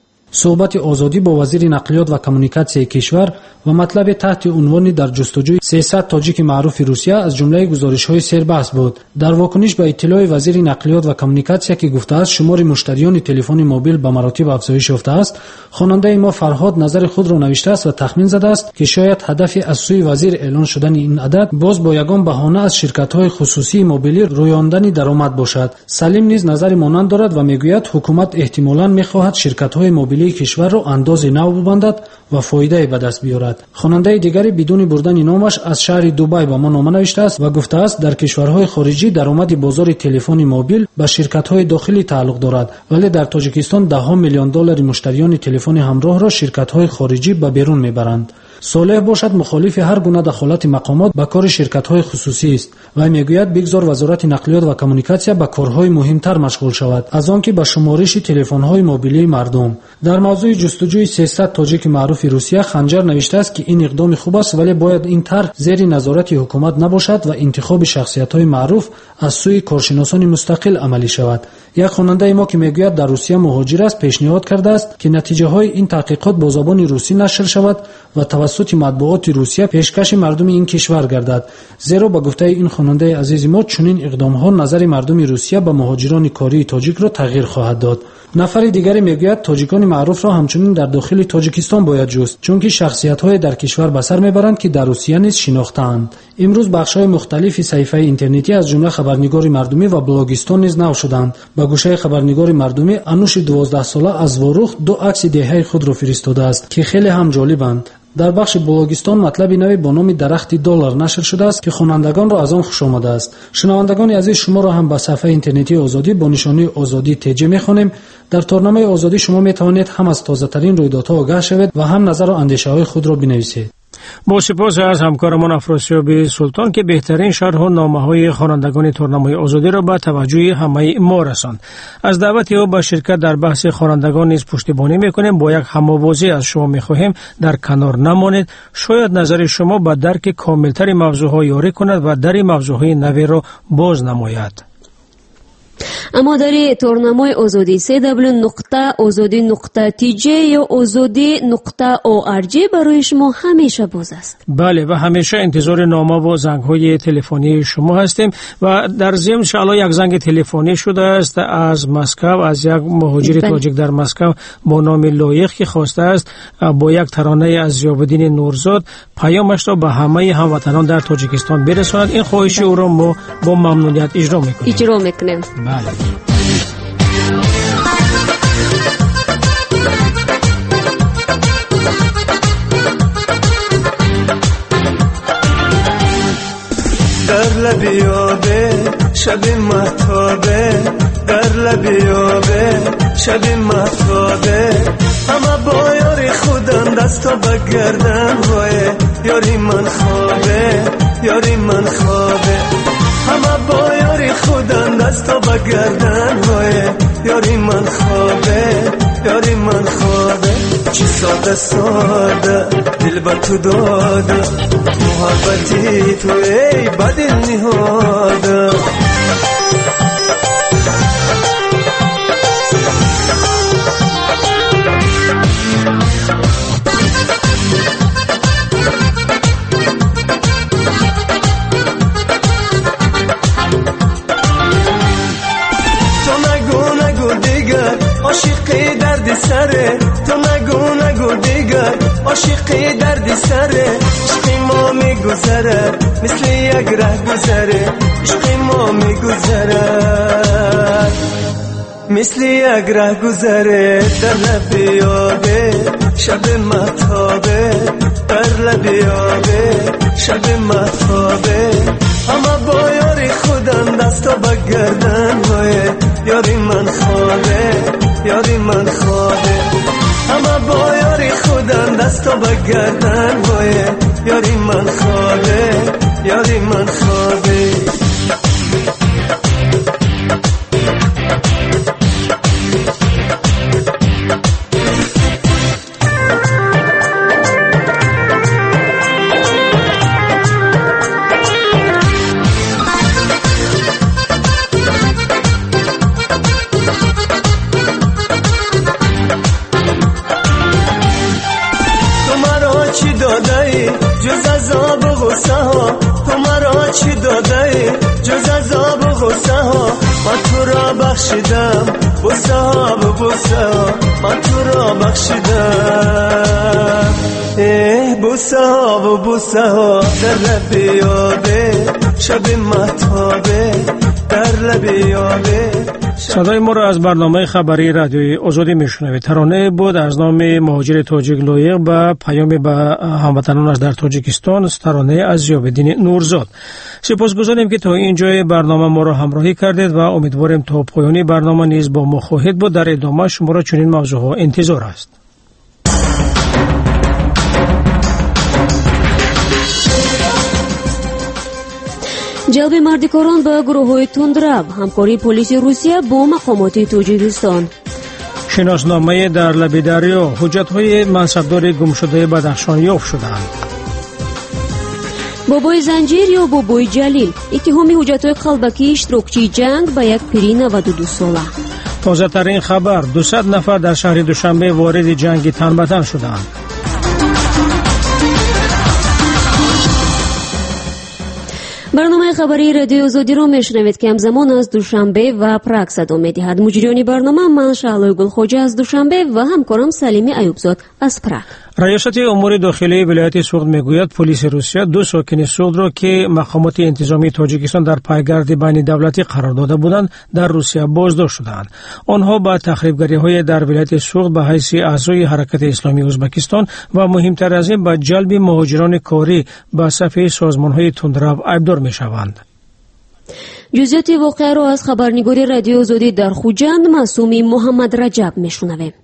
صحبت آزادی با وزیر نقلیات و کمونیکاسیون کشور و مطلب تحت عنوان در جستجوی سیصد تاجیک معروف روسیه از جمله گزارش‌های سربحث بود. در واکنش به اطلاع وزیر نقلیات و کمونیکاسیون که گفته است شمار مشتریان تلفن موبیل به مراتب افزایش یافته است، خواننده ما فرهاد نظر خود را نوشته است و تخمین زده است که شاید هدف از سوی وزیر اعلان شدن این عدد باز با یگان بهانه از شرکت‌های خصوصی موبیلی رویاندن درآمد باشد. سلیم نیز نظر مانند دارد و میگوید حکومت احتمالاً می‌خواهد شرکت‌های موبیلی کشور را انداز نو ببندد و فایده به دست بیارد. خواننده دیگری بدون بردن نامش از شهر دبی با ما نامه نوشته است و گفته است در کشورهای خارجی درآمد بازار تلفن موبیل به شرکت‌های داخلی تعلق دارد، ولی در تاجیکستان ده ها میلیون دلار مشتریان تلفن همراه را شرکت‌های خارجی به بیرون میبرند. صالح باشد مخالف هر گونه دخالت مقامات به کار شرکت‌های خصوصی است و میگوید بگذار وزارت نقلیات و کمونیکاسیون به کارهای مهمتر مشغول شود از آنکه به شمارش تلفن‌های موبیلی مردم. در موضوع جستجوی سیصد تاجیک معروف روسیه خنجر نوشته است که این اقدام خوب است، ولی باید این طرح زیر نظارت حکومت نباشد و انتخاب شخصیت‌های معروف از سوی کارشناسان مستقل عملی شود. یک خواننده ما که میگوید در روسیه مهاجر است پیشنهاد کرده است که نتیجه های این تحقیقات با زبان روسی نشر شود و توسط مطبوعات روسیه پیشکش مردم این کشور گردد، زیرا با گفته این خواننده عزیز ما چنین اقدام ها نظر مردم روسیه به مهاجران کاری تاجیک را تغییر خواهد داد. نفر دیگری میگوید تاجیکان معروف را همچنین در داخل تاجیکستان باید جست، چون که شخصیت‌های در کشور به سر میبرند که در روسیه نیز شناخته‌اند. امروز بخش‌های مختلفی صحیفه اینترنتی از جمله خبرنگار مردمی و بلاگستان نیز نو شدند. با گوشه خبرنگار مردمی انوش دوازده ساله از واروخ دو عکس دهه خود را فرستاده است که خیلی هم جالبند. در بخش بلاگستان مطلب نوی با نام درخت دلار نشر شده است که خوانندگان را از آن خوش آمده است. شنوندگان عزیز، شما را هم به صفحه اینترنتی آزادی با نشانی آزادی تیجی می‌خوانیم. در تورنمه آزادی شما می توانید هم از تازه ترین رویدادها آگاه شوید و هم نظر و اندیشه های خود را بنویسید. با سپاس از همکارمان افراسیاب سلطان که بهترین شرح و نامه‌های خوانندگان تورنمای آزادی را به توجه همه ما رساند. از دعوت او به شرکت در بحث خوانندگان نیز پشتیبانی می‌کنیم. با یک هم‌آوازی از شما می‌خواهیم در کنار نمانید. شاید نظر شما به درک کاملتر موضوع‌ها یاری کند و در موضوع‌های نوی را باز نماید. اما در تورنمای آزادی سی دبلیو نقطه آزادی نقطه تی جی یا آزادی نقطه او ار جی برای شما همیشه باز است. بله و همیشه انتظار نامه و زنگ‌های تلفنی شما هستیم و در ضمن انشاءالله یک زنگ تلفنی شده است از مسکو، از یک مهاجر تاجیک در مسکو با نام لایق که خواسته است با یک ترانه از ضیاءالدین نورزاد پیامش را به همه هموطنان در تاجیکستان برساند. این خواهش او را ما با ممنونیت اجرا می‌کنیم. اجرا می‌کنیم. بله. در لبی آبه شب مهتابه، در لبی آبه شب مهتابه، همه با یاری خودم دستا بگردن وای، یاری من خوابه یاری من خوابه، همه با یاری خودم دستا بگردن وای، یاری من خوابه یاری من خوابه، چی ساده ساده دل با تو داده، محبتی تو ای بدل نهاده، عاشقی دردی سره، تو نگو نگو دیگر عاشقی دردی سره، عشقی ما میگذره مثل یک ره گذره، عشقی ما میگذره مثل یک ره گذره، در لبی آبه شب مهتابه، در لبی آبه شب مهتابه، همه با یاری خودم دستا بگردن وای، یاری من خوابه یاری من خوابه، همه با یاری خودم دستا بگردن وای، یاری من خوابه یاری من خوابه. جز عذاب و غصه ها تو مرا چی دادی، جز عذاب و غصه ها من تو را بخشیدم، بوسه ها و بوسه ها من تو را بخشیدم، ای بوسه ها و بوسه ها، در لبی آبه شب مهتابه، در لبی آبه. صدای ما را از برنامه خبری رادیوی آزادی میشنوید. ترانه بود از نام مهاجر تاجیک لایق با پیام به هموطنانش در تاجیکستان، ترانه از ضیاءالدین نورزاد. سپاسگزاریم که تا اینجای برنامه ما را همراهی کردید و امیدواریم تا پایان برنامه نیز با ما خواهید بود. در ادامه شما را چنین موضوعها انتظار است. جلب مردکاران به گروه‌های تندرو، همکاری پلیس روسیه با مقامات تاجیکستان، شناسنامه در لب دریا، حجت‌های منصبدار گمشده بدخشان یافت شدند. بابای زنجیر یا بابای جلیل، اتهام حجت‌های قلبکی اشتراکچی جنگ به یک پری نود و دو ساله. تازه ترین خبر، دویست نفر در شهر دوشنبه وارد جنگ تن به تن شدند. برنامه خبری رادیو آزادی را میشنوید که همزمان از دوشنبه و پراگ صدا میدهد. مجریان برنامه من شعله گلخوجه از دوشنبه و همکارم سلیمی ایوبزاد از پراگ. ریاست امور داخلی ولایت سوغد میگوید پلیس روسیه دو ساکن سوغد را که مقامات انتظامی تاجیکستان در پایگرد بین دولتی قرار داده بودند در روسیه بازداشت شدند. آنها با تخریبگری‌های در ولایت سوغد به حیث اعضای حرکت اسلامی ازبکستان و مهمتر از این به جلب مهاجران کاری به صف سازمان‌های تندرو ایبدار میشوند. جزئیات واقعه را از خبرنگار رادیو آزادی در خوجند معصومی محمد رجب میشنویم.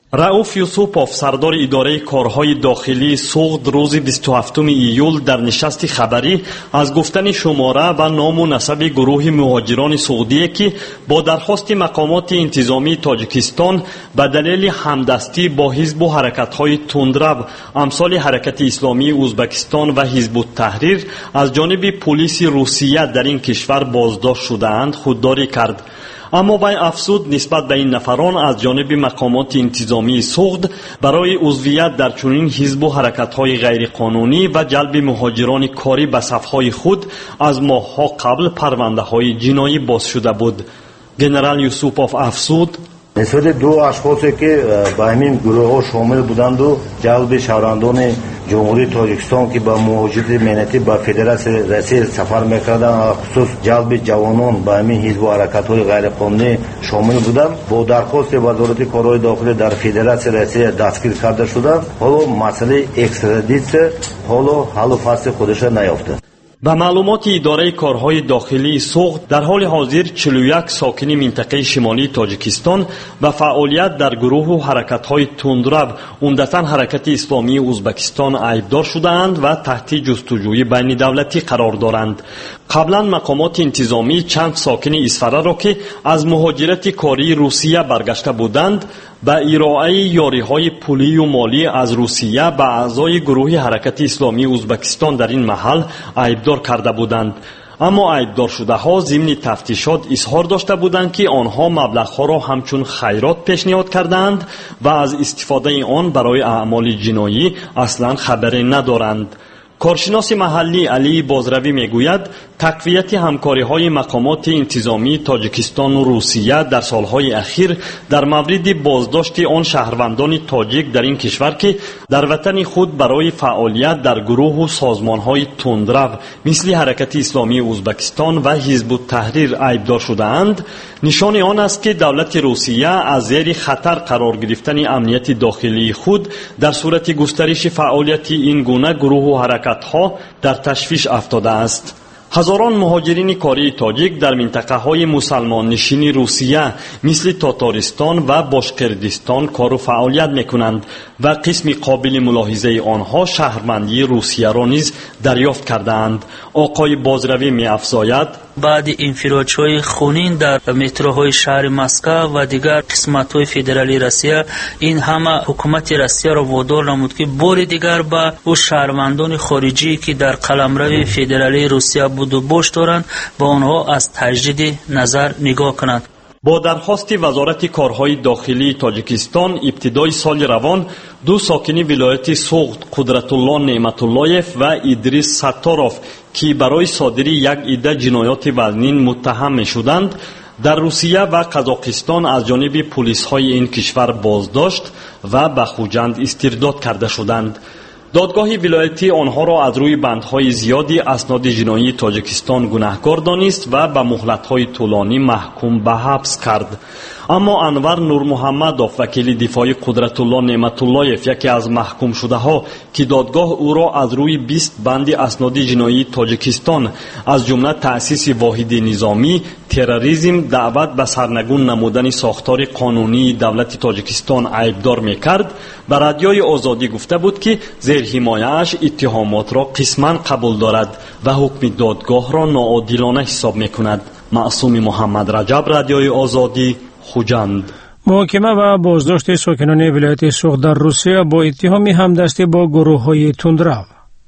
رئوف یوسوپوف سردار اداره کارهای داخلی سوخت روز بیست و هفتم ایول در نشست خبری از گفتن شماره و نام و نسب گروه مهاجران سعودی که با درخواست مقامات انتظامی تاجیکستان به دلیل همدستی با حزب و حرکت‌های تندرو امثال حرکت اسلامی ازبکستان و حزب التحریر از جانب پلیس روسیه در این کشور بازداشت شده‌اند خودداری کرد. اما وی افزود نسبت به این نفران از جانب مقامات انتظامی سوخت برای عضویت در چنین حزب و حرکت‌های غیرقانونی و جلب مهاجران کاری به صف‌های خود از ماه‌ها قبل پرونده‌های جنایی باز شده بود. جنرال یوسوپوف افزود نسبت دو اشخاصی که به همین گروه ها شامل بودند و جلب شهروندان جمهوری تاجیکستان که با مهاجرت ملتی به فدراسیون روسیه سفر میکردند خصوص جلب جوانان به همین حزب و حرکت های غیرقانونی شامل بودند با درخواست وزارت کارهای داخلی در فدراسیون روسیه دستگیر کرده شدند. حالا مسئله اکسترادیسیون حالا حل و فصل خودش نیافته. به معلومات اداره کارهای داخلی سوخت در حال حاضر چهل و یک ساکن منطقه شمالی تاجیکستان و فعالیت در گروه و حرکت‌های تندرو عمدتاً حرکت اسلامی ازبکستان عیبدار شده‌اند و تحت جستجوی بین دولتی قرار دارند. قبلا مقامات انتظامی چند ساکن اصفهان را که از مهاجرت کاری روسیه برگشته بودند به ارائه یاری‌های پولی و مالی از روسیه به اعضای گروه حرکت اسلامی ازبکستان در این محل عیبدار کرده بودند. اما عیبدار شده ها ضمن تفتیشات اظهار داشته بودند که آنها مبلغ را همچون خیرات پیشنهاد کردند و از استفاده آن برای اعمال جنایی اصلا خبری ندارند. کارشناس محلی علی بازروی میگوید تقویت همکاری‌های مقامات انتظامی تاجیکستان و روسیه در سالهای اخیر در مورد بازداشت آن شهروندان تاجیک در این کشور که در وطن خود برای فعالیت در گروه و سازمان‌های تندرو مثل حرکت اسلامی ازبکستان و حزب التحریر عیبدار شده‌اند نشان آن است که دولت روسیه از زیر خطر قرار گرفتن امنیت داخلی خود در صورت گسترش فعالیت این گونه گروه و حرکت‌ها در تشویش افتاده است. هزاران مهاجرین کاری تاجیک در منطقه های مسلمان نشین روسیه مثل تاتارستان و باشقردستان کار و فعالیت میکنند و قسم قابل ملاحظه آنها شهروندی روسیه را نیز دریافت کردند. آقای بازروی می افزاید بعد انفراج‌های خونین در متروهای شهر مسکو و دیگر قسمت‌های فدرالی روسیه این همه حکومت روسیه را وادار نمود که بار دیگر با او شهروندان خارجی که در قلمرو فدرالی روسیه بود و باش دارند با آنها از تجدید نظر نگاه کنند. با درخواست وزارت کارهای داخلی تاجیکستان ابتدای سال روان دو ساکن ولایت سوخت قدرت الله نعمت اللهیف و ادریس ستاروف که برای صادری یک عده جنایات وزنین متهم می شدند در روسیه و قزاقستان از جانب پلیس های این کشور بازداشت و به خوجند استرداد کرده شدند. دادگاه ولایتی آنها را از روی بندهای زیادی اسناد جنایی تاجیکستان گناهکار دانست و به مهلت‌های طولانی محکوم به حبس کرد. اما انور نور محمدوف وکیل دفاعی قدرت الله نعمت اللهیف یکی از محکوم شده ها که دادگاه او را از روی بیست بند اسناد جنایی تاجیکستان از جمله تأسیس واحد نظامی، تروریسم، دعوت به سرنگون نمودن ساختار قانونی دولت تاجیکستان عیبدار میکرد، به رادیوی آزادی گفته بود که زیر حمایه‌اش اتهامات را قسماً قبول دارد و حکم دادگاه را ناعادلانه حساب میکند. معصوم محمد رجب، رادیوی آزادی، خوجند. محاکمه و بازداشت ساکنان ولایت سوخت در روسیه با اتهام همدستی با گروه‌های تندرو.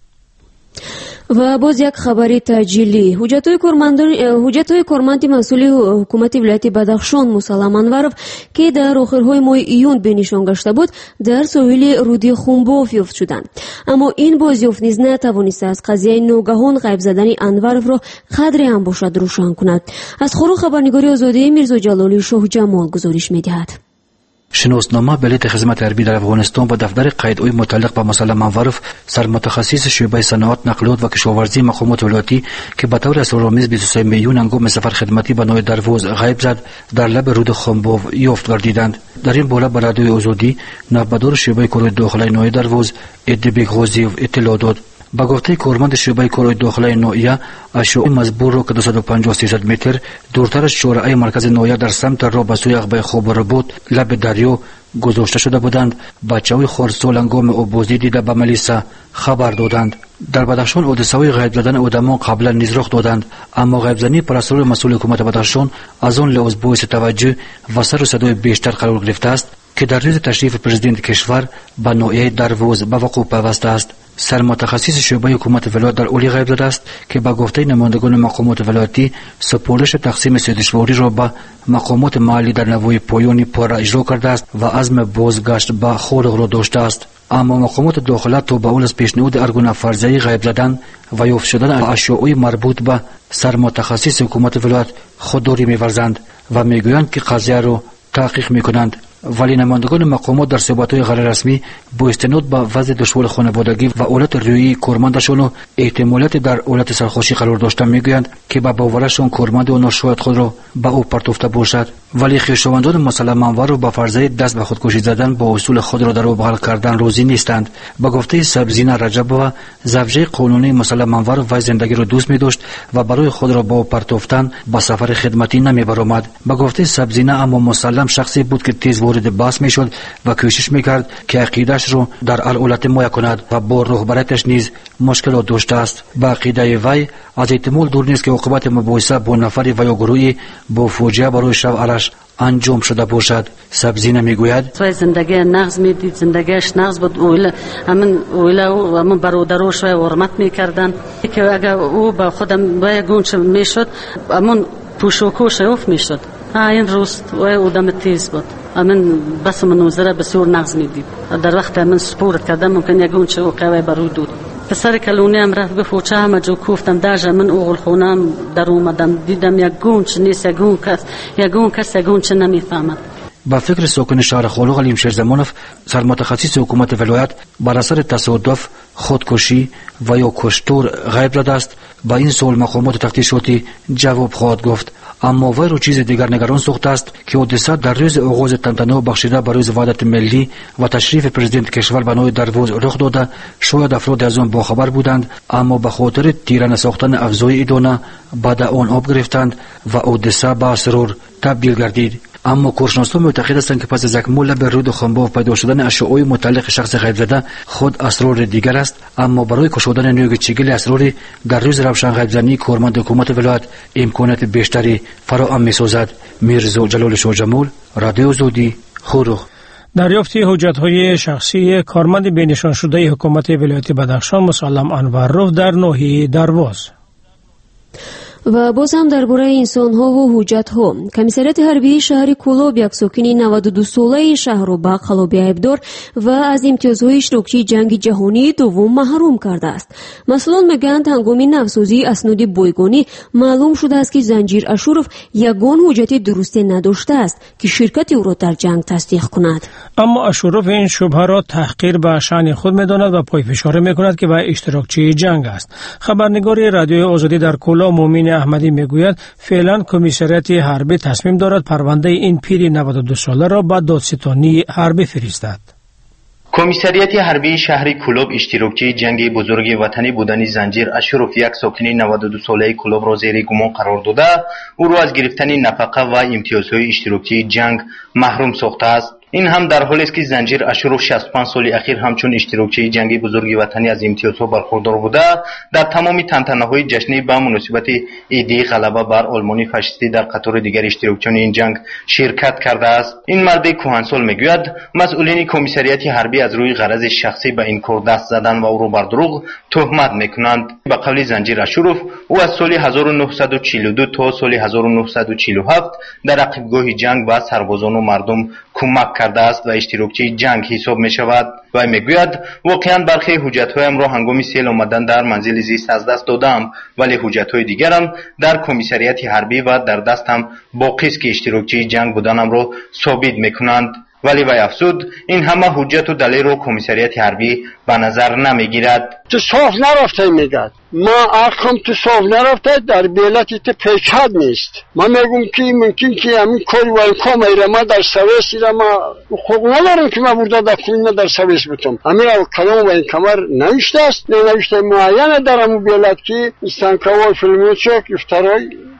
و باز یک خبری تاجیلی حجت‌های کارمندان حجت‌های کارمند مسئول حکومت ولایت بدخشان مسلم انورов که در آخرهای ماه ایون به نشان گشته بود در ساحل رودی خنبوف یافت شدند. اما این بازیافت نیز نتوانسته از قضیه ناگهان غیب زدن انورов را قدری هم باشد روشن کند. از خورو خبرنگاری آزادی میرزا جلالی شاه جمال گزارش می‌دهد. شناسنامه بلیت خدمت حربی در افغانستان و دفتر قیدوی متعلق به مسلم انورov سرمتخصص شعبه صنعت نقلیات و کشاورزی مقامات ولایتی که به طور اسرارآمیز بیست و سه میلیون انگام سفر خدمتی به نوع دروز غیب زد در لب رود خنبوف یافت گردیدند. در این باره به رادیوی آزادی نوبدار شعبه کارهای داخلی نوع دروز ادبیک غازیف اطلاع داد. با گفته کارمند شعبه کارهای داخلی نوعیه اشعه مزبور را که دویست و پنجاه تا سیصد متر دورتر از شارع مرکز نوعیه در سمت راه به سوی عقبه خواب ربوط لب دریا گذاشته شده بودند. بچه‌های خردسال هنگام آبازی دیده به ملیسا خبر دادند. در بدخشان حادثه‌های غیب زدن آدمان قبلا نیز رخ دادند، اما غیب‌زنی پرستار مسئول حکومت بدخشان از آن لحاظ باعث توجه و سر و صدای بیشتر قرار گرفته است که در روز تشریف پرزیدنت کشور به ناحیه دروز به وقوع پیوسته است. سرمتخصص شعبه حکومت ولایت در اولی غیب زده است که به گفته نمایندگان مقامات ولایتی سپارش تقسیم سدشواری را به مقامات محلی در نوای پایانی پاره اجرا کرده است و عزم بازگشت به خلق را داشته است. اما مقامات داخله تا به اول از پیشنهاد هر گونه فرضیه غیب زدن و یافت شدن اشیاء مربوط به سرمتخصص حکومت ولایت خودداری می‌ورزند و میگویند که قضیه را تحقیق می‌کنند. ولی نمایندگان مقامات در صحبت‌های غیر رسمی با استناد به وضع دشوار خانوادگی و حالت روحی کارمندشان و احتمالاتی در حالت سرخوشی قرار داشته میگویند که به باورشان کارمند آنها شاید خود را به او پرتافته باشد، ولی خویشاوندان مسئله منور و با فرضیه دست به خودکشی زدن با اصول خود را در او بغل کردن راضی نیستند. به گفته سبزینه رجبova زوجه قانونی مسئله منور و زندگی را دوست می‌داشت و برای خود را با او پرتافتن به سفر خدمتی نمی‌برآمد. به گفته سبزینه اما مسلم شخصی بود که تیز وارد بحث میشد و کوشش میکرد که عقیده‌اش را در الولت مایه کند و با رهبریتش نیز مشکلات داشته است. با عقیده وی از احتمال دور نیست که عاقبت مباحثه با نفری و یا گروهی با فوجیه برای شوهرش انجام شده باشد. سبزینه میگوید توی زندگی نغز میدید، زندگیش نغز بود. اویل همین اویل و همین برادروش و حرمت میکردن که اگر او با خودم با گونچ میشد همون پوشوکوش اوف میشد. این روز و اودم تیز بود. امن بس منوزره بسیار نغز میدید. در وقت من سپورت کردم ممکن یکون چه او قوی برو دود. پسر کلونی هم رفت گفت چه همه جو کوفتم درجه من اوغل خونم در اومدم دیدم یکون چه نیست، یکون کس یکون کس یکون چه نمیفهمد. با فکر ساکن شهر خالق علیم شیرزمانوف سرمتخصص حکومت ولایت بر اثر تصادف، خودکشی و یا کشتار غیب زده است. با این سوال مقامات تفتیشاتی جواب خواهد گفت. اما وی رو چیز دیگر نگران ساخته است که حادثه در روز آغاز تنتنه بخشیده به روز وحدت ملی و تشریف پرزیدنت کشور به نوع دروز رخ داده. شاید افراد از آن باخبر بودند، اما به خاطر تیرانه ساختن افزای ادانه بعد آن آب گرفتند و حادثه به اسرار تبدیل گردید. اما کارشناسان معتقد هستند که پس از یک مول به رود خنباف پیدا شدن اشیاء متعلق شخص غیب زده خود اسرار دیگر است، اما برای کشودن نیوگ چگل اسراری در روز روشن غیب زنی کارمند حکومت ولایت امکانات بیشتری فراهم می‌سازد. میرزا جلال شاجمول، رادیو آزادی، خروخ. دریافت حجت‌های شخصی کارمند بینشان شده حکومت ولایت بدخشان مسلم انورروف در ناحیه درواز. و باز هم درباره انسان‌ها و حجت‌ها، کمیسریات حربی شهر کولاب یک ساکن نود و دو ساله شهر را به خلابی عیبدار و از امتیازهای اشتراکی جنگ جهانی دوم محروم کرده است. مسئولان میگویند هنگام نوسازی اسناد بایگانی معلوم شده است که زنجیر اشورف یگان حجت درستی نداشته است که شرکت او را در جنگ تصدیق کند. اما اشورف این شبهه را تحقیر به شأن خود می‌داند و پای فشار می‌کند که وی اشتراکچی جنگ است. خبرنگار رادیو آزادی در کولاب مومن احمدی میگوید فعلا کمیسریات حربی تصمیم دارد پرونده این پیر نود و دو ساله را به دادستانی حربی فرستد. کمیسریات حربی شهر کولاب اشتراکچی جنگ بزرگ وطنی بودن زنجیر اشرف یک ساکن نود و دو ساله کولاب را زیر گمان قرار داده او را از گرفتن نفقه و امتیازهای اشتراکی جنگ محروم ساخته است. این هم در حالی است که زنجیر اشرف شصت و پنج سال اخیر همچون اشتراکچی جنگ بزرگ وطنی از امتیازها برخوردار بوده در تمام تنتنه‌های جشنی به مناسبت ایده غلبه بر آلمانی فاشیستی در قطار دیگر اشتراکچیان این جنگ شرکت کرده است. این مرد کهنسال میگوید مسئولین کمیسریات حربی از روی غرض شخصی به این کار دست زدن و او را بر دروغ تهمت میکنند. به قول زنجیر اشرف او از سال هزار و نهصد و چهل و دو تا سال هزار و نهصد و چهل و هفت در عقبگاه جنگ به سربازان و مردم کمک کرده است و اشتراکچی جنگ حساب می شود. و میگوید واقعا برخی حجت‌هایم را هنگام سیل آمدن در منزل زیست از دست دادم، ولی حجت‌های دیگرم در کمیسریات حربی و در دستم باقی است که اشتراکچی جنگ بودنم را ثابت میکنند. ولی وی افزود این همه حجت و دلیل رو کمیسریات حربی به نظر نمیگیرد. تو صاف نرفته میگد ما اخم تو صاف نرفته در بیلتی تو پیچاد نیست. ما میگم که ممکن که همین کاری و کام ایره ما در سویس ایره ما خوب ندارم که ما برده در کنیم در سویس بتم. همین کلام و این کمر نوشته است، نه نوشته معینه در همون بیلت که استانکاوای فیلمیوچک افترای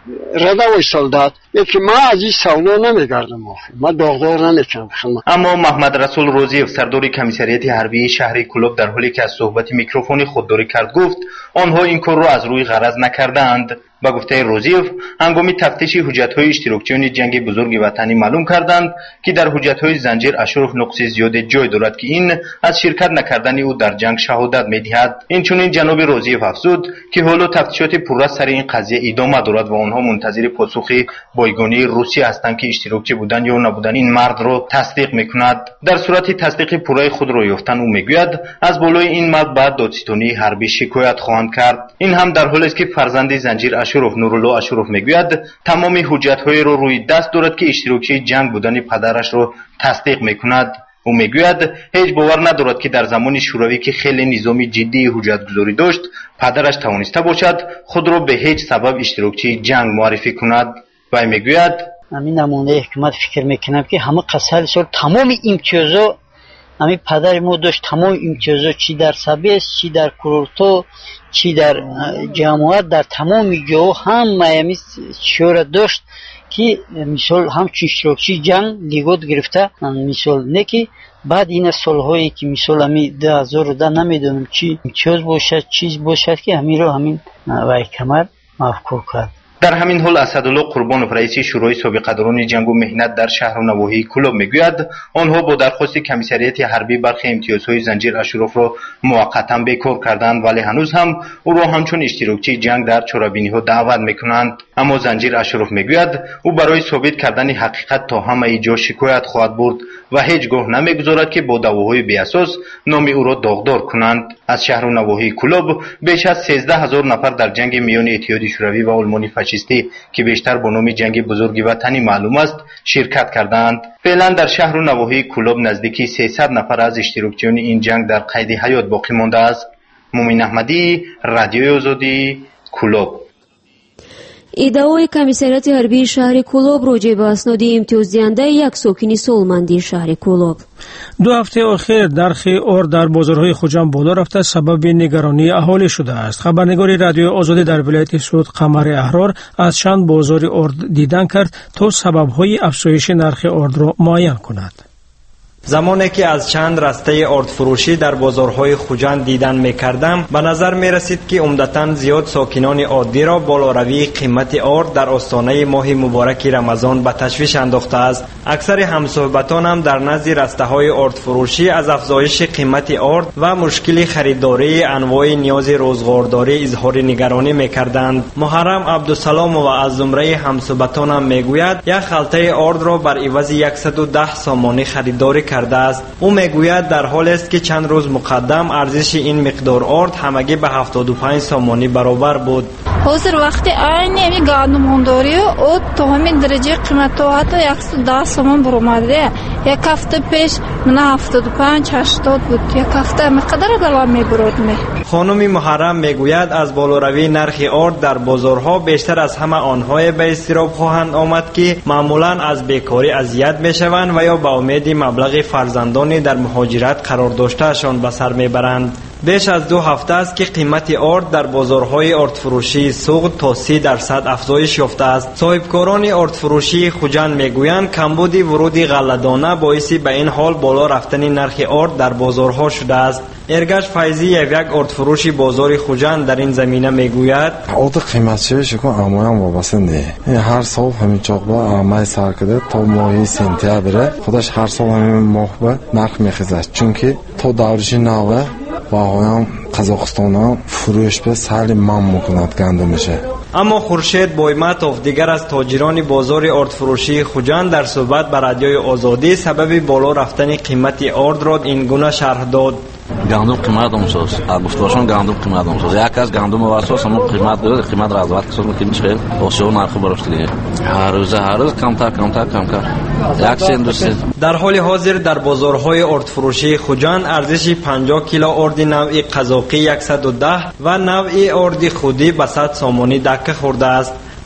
رده ویسال داد یکی ما از این سونا نمیگردم ما داغدار نمیکنم. اما محمد رسول روزیف سردار کمیسریت حربی شهر کلوب در حالی که از صحبت میکروفونی خودداری کرد گفت آنها این کار را از روی غرض نکردند. با گفته روزیف هنگام تفتیش حجت‌های اشتراکچیان جنگ بزرگ وطنی معلوم کردند که در حجت‌های زنجیر اشرف نقص زیاد جای دارد که این از شرکت نکردن او در جنگ شهادت می‌دهد. اینچنین جناب روزیف افزود که حالا تفتیشات پررس سر این قضیه ادامه دارد و آنها منتظر پاسخ بایگانی روسیه هستند که اشتراکچی بودن یا نبودن این مرد را تصدیق می‌کند. در صورت تصدیق پورای خود را یافتن او می‌گوید از بالای این مرد بعد دادستانی حربی شکایت خواهند کرد. این هم در حالی است که فرزند زنجیر اشرف نورالله اشرف میگوید تمام حجت‌های را روی دست دارد که اشتراکی جنگ بودن پدرش را تصدیق میکند. او میگوید هیچ باور ندارد که در زمان شوروی که خیلی نظامی جدی حجت گذاری داشت پدرش توانسته باشد خود را به هیچ سبب اشتراکی جنگ معرفی کند. و میگوید همین نمونه حکومت فکر میکنم که همه قسل سال تمام امتیازا همین پدر ما داشت، تمام امتیازا چی در سبیس چی در کورتو چی در جماعت در تمام جاها هم همین شورا داشت که مثال همچین اشتراکچی جنگ لیگوت گرفته. مثال نه که بعد این سالهایی که مثال همین ده هزار و ده نمیدونم چی امتیاز باشد چیز باشد که همین رو همین وای کمر مفکور کرد. در همین حال اسدالله قربانوف رئیس شورای سابقه‌داران جنگ و مهنت در شهر و نواحی کلوب میگوید آنها با درخواست کمیسریت حربی برخی امتیازهای زنجیر اشرف را موقتا بیکار کردند ولی هنوز هم او را همچون اشتراکچی جنگ در چرابینی‌ها دعوت میکنند. اما زنجیر اشرف میگوید او برای ثابت کردن حقیقت تا همه جا شکایت خواهد برد و هیچگاه نمیگذارد که با دعواهای بی اساس نام او را داغدار کنند. از شهر و نواحی کلوب بیش از سیزده هزار نفر در جنگ میان اتحاد شوروی و آلمان فاشیستی که بیشتر با نام جنگ بزرگ وطنی معلوم است شرکت کردند. فعلا در شهر و نواحی کلوب نزدیکی سیصد نفر از اشتراکچیان این جنگ در قید حیات باقی مانده است. مومن احمدی، رادیوی آزادی، کلوب. иддаои комиссарияти ҳарбии шаҳри кӯлоб роҷеъ ба асноди имтиёздиҳандаи як сокини солмандии шаҳри кӯлоб. دو هفته اخیر نرخ ارد در بازارهای خوجان بالا رفته سبب نگرانی اهالی شده است. خبرنگار رادیوی آزادی در ولایت سوئد قمر احرار از چند بازار ارد دیدن کرد تا سببهای افزایش نرخ ارد را معین کند. زمانی که از چند رسته ارد فروشی در بازارهای خوجان دیدن می‌کردم به نظر می‌رسید که عمدتاً زیاد ساکنان عادی را بالاروی قیمت ارد در آستانه ماه مبارک رمضان به تشویش انداخته است. اکثر همصحبتانم در نزد رسته‌های ارد فروشی از افزایش قیمت ارد و مشکل خریداری انواع نیاز روزگارداری اظهار نگرانی می‌کردند. محرم عبدالسلام و از زمره همصحبتانم میگوید یک خلطه ارد را بر عوض صد و ده سامانی خریداری کرده است. او میگوید در حالی است که چند روز مقدم ارزش این مقدار ارد همگی به هفتاد و پنج سامانی برابر بود. حاضر وقتی این همی گندم‌داری او تا همین درجه قیمت حتی صد و ده سامان برآمده. یک هفته پیش من هفتاد و پنج هشتاد بود. یک هفته مقدار بالا میبرد می. خانم محرم میگوید از بالاروی نرخ ارد در بازارها بیشتر از همه آنهای به اضطراب خواهند آمد که معمولا از بیکاری اذیت میشوند و یا به امید مبلغ فرزندانی در مهاجرت قرار داشتهشان به سر میبرند. بیش از دو هفته است که قیمت ارد در بازارهای اردفروشی سوق تا سی درصد افزایش یافته است. صاحبکاران اردفروشی خوجان میگویند کمبود ورود غله‌دانه باعث به این حال بالا رفتن نرخ ارد در بازارها شده است. ارگش فیضی یک اردفروشی بازار خوجان در این زمینه میگوید ارد قیمتش کن اموام وابسته نه. هر سال همین چاقبا امای سر کرده تا ماه سپتامبر خودش هر سال همین ماه به نرخ میخیزد چونکه تا دورش نوه باهایم قزاقستان فروش به سال مام میکند گندمشه. اما خورشید بایمتوف دیگر از تاجران بازار اردفروشی خوجان در صحبت با رادیوی آزادی سبب بالا رفتن قیمت ارد را این گونه شرح داد. گندم قیمت امساز گفتاشون گندم قیمت امساز یک از گندم واساس هم قیمت داره قیمت را از وقت کسان که میشه واسه نرخ برشته دیگه هر روز هر روز کمتر کمتر کمتر یک سن دو سن. در حال حاضر در بازارهای اردفروشی خوجان ارزش پنجاه کیلو ارد نوع قزاقی صد و ده و نوع ارد خودی به صد سامانی دکه خورده است.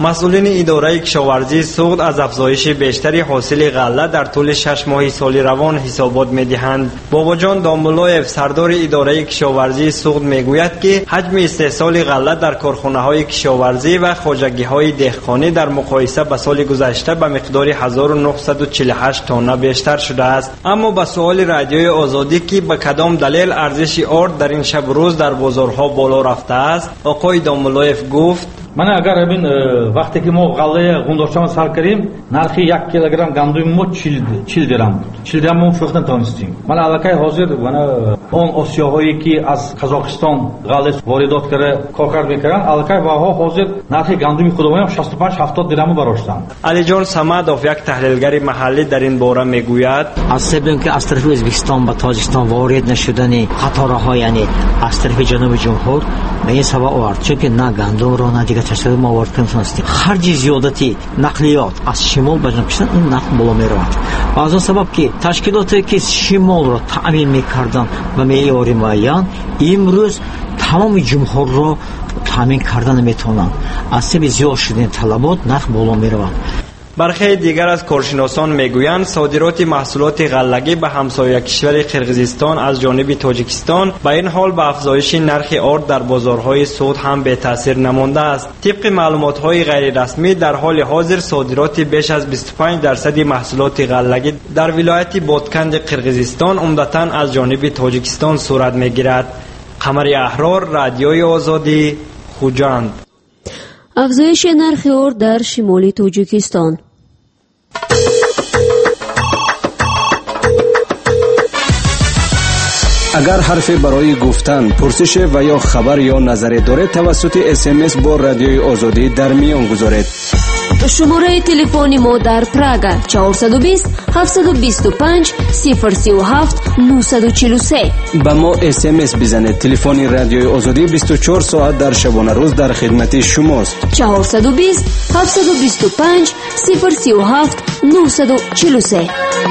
مسئولین اداره کشاورزی سوخت از افزایش بیشتری حاصل غله در طول شش ماه سال روان حسابات می‌دهند. باباجان دامبولویف سردار اداره کشاورزی سوخت میگوید که حجم استحصال غله در کارخانه‌های کشاورزی و خواجگی‌های دهقانی در مقایسه با سال گذشته به مقدار هزار و نهصد و چهل و هشت تن بیشتر شده است. اما با سوال رادیوی آزادی که به کدام دلیل ارزش آرد در این شب روز در بازارها بالا رفته است، آقای دامبولویف گفت: من اگر همین وقتی که ما غله غوندارچه سر کردیم نرخ یک کیلوگرم گندم ما چهل درم بود. چهل درم ما فروختن تونستیم. من الکی حاضر من اون آسیاهایی که از قزاقستان غله واردات کرده کار میکردن الکی واها حاضر نرخ گندم خودمون شصت و پنج هفتاد درم براشتن. علی جان صمدов یک تحلیلگر محلی در این باره میگوید: از سبب که از طرف ازبکستان به تاجیکستان وارد نشدن قطارها یعنی از طرف جنوب جمهور به این سبب آورد چون که نه گندم رو نه دیگه تشکیل ما وارد کنیم. خرج زیادتی نقلیات از شمال به جنوب کشیدن این نقل بالا میرود. از اون سبب که تشکیلاتی که شمال رو تامین میکردن به معیار معین امروز تمام جمهور رو تامین کردن نمیتونن. از سبب زیاد شدن طلبات نقل بالا میرود. برخی دیگر از کارشناسان میگویند صادرات محصولات غلگی به همسایه کشور قرقیزستان از جانب تاجیکستان به این حال به افزایش نرخ آرد در بازارهای سود هم به تاثیر نمانده است. طبق معلومات‌های غیر رسمی در حال حاضر صادرات بیش از بیست و پنج درصد محصولات غلگی در ولایت بادکند قرقیزستان عمدتاً از جانب تاجیکستان صورت میگیرد. قمر احرار، رادیوی آزادی، خوجند. افزایش نرخ آرد در شمال تاجیکستان. اگر حرفی برای گفتن، پرسش و یا خبر یا نظری دارید توسط اس ام اس با رادیوی آزادی در میان گذارید. شماره تلفن ما در پراگ چهارصد و بیست هفتصد و بیست و پنج صفر سی و هفت نهصد و چهل و سه. با ما اس ام اس بزنید. تلفن رادیوی آزادی بیست و چهار ساعت در شبانه روز در خدمت شماست. چهارصد و بیست هفتصد و بیست و پنج صفر سی و هفت نهصد و چهل و سه.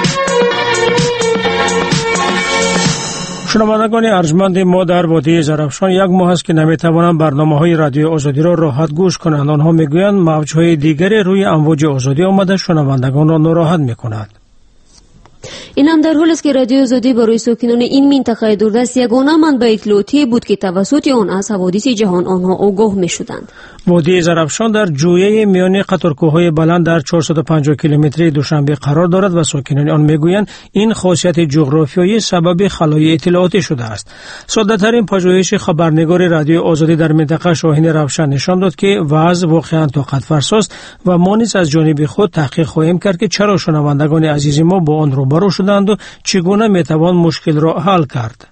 شنوندگان ارجمند ما در وادی زرافشان یک ماه است که نمیتوانند برنامه‌های رادیو آزادی را راحت گوش کنند. آنها میگویند موج‌های دیگری روی امواج آزادی آمده شنوندگان را ناراحت می‌کند. این هم در حالی است که رادیو آزادی برای ساکنان این منطقه دوردست یگانه منبع اطلاعاتی بود که توسط آن از حوادث جهان آنها آگاه می‌شدند. وادی زرافشان در جویه میان قطارکوه‌های بلند در چهارصد و پنجاه کیلومتری دوشنبه قرار دارد و ساکنان آن میگویند این خاصیت جغرافیایی سبب خلای اطلاعاتی شده است. ساده‌ترین پژوهش خبرنگار رادیو آزادی در منطقه شاهین روشن نشان داد که وضع واقعا طاقت فرساست و ما نیز از جانب خود تحقیق خواهیم کرد که چرا شنوندگان عزیز ما با آن روبرو شدند و چگونه میتوان مشکل را حل کرد.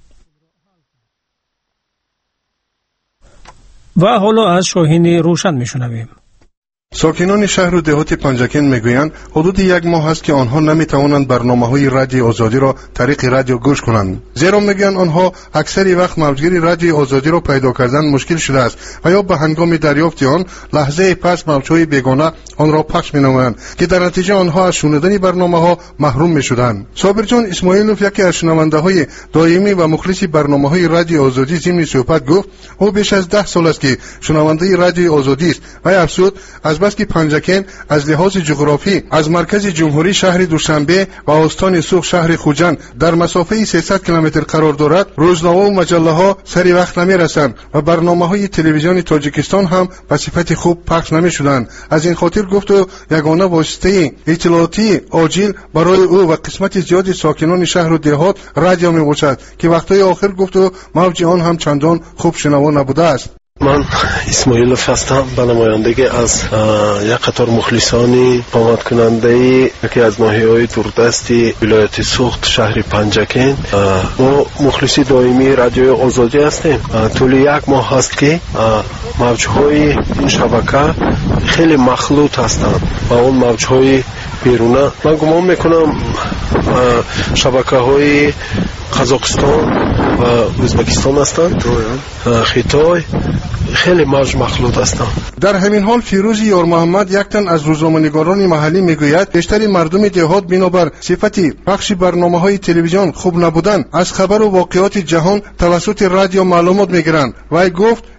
و حالا از شاهین روشن میشنویم. ساکنان شهر و دهات پنجکن میگویند حدود یک ماه است که آنها نمیتوانند برنامه‌های رادیو آزادی را طریق رادیو گوش کنند، زیرا میگویند آنها اکثری وقت موجگیر رادیو آزادی را پیدا کردن مشکل شده است و یا به هنگام دریافت آن لحظه پس موجهای بیگانه آن را پخش می‌نمایند که در نتیجه آنها از شنیدن برنامه‌ها محروم می‌شدند. صابر جان اسماعیلوف یکی از شنونده‌های دائمی و مخلص برنامه‌های رادیو آزادی ضمن صحبت گفت او بیش از ده سال است که شنونده رادیو آزادی است و افزود از بس که پنجکن از لحاظ جغرافی از مرکز جمهوری شهر دوشنبه و استان سوخ شهر خوجند در مسافه سیصد کیلومتر قرار دارد، روزنامه و مجله ها سری وقت نمی رسند و برنامه های تلویزیون تاجیکستان هم به صفت خوب پخش نمی شدند. از این خاطر گفت و یگانه واسطه اطلاعاتی عاجل برای او و قسمت زیادی ساکنان شهر و دهات رادیو می باشد که وقتهای آخر گفت و موج آن هم چندان خوب شنوا نبوده است. من اسماعیلوف هستم به نمایندگی از یک قطار مخلصانی آمد کننده یکی از ناحیه‌های دوردستی ولایت سوخت شهر پنجکن ما مخلصی دائمی رادیو آزادی هستیم. طول یک ماه هست که موجهای این شبکه خیلی مخلوط هستند و اون موجهای بیرونه. من گمان میکنم شبکه های قزاقستان و ازبکستان هستند، خیتای خیلی موج مخلوط هستند. در همین حال فیروز یار محمد یک تن از روزنامه‌نگاران محلی میگوید بیشتری مردم دهات بنابر صفتی پخش برنامه‌های تلویزیون خوب نبودن از خبر و واقعات جهان توسط رادیو معلومات میگیرند و گفت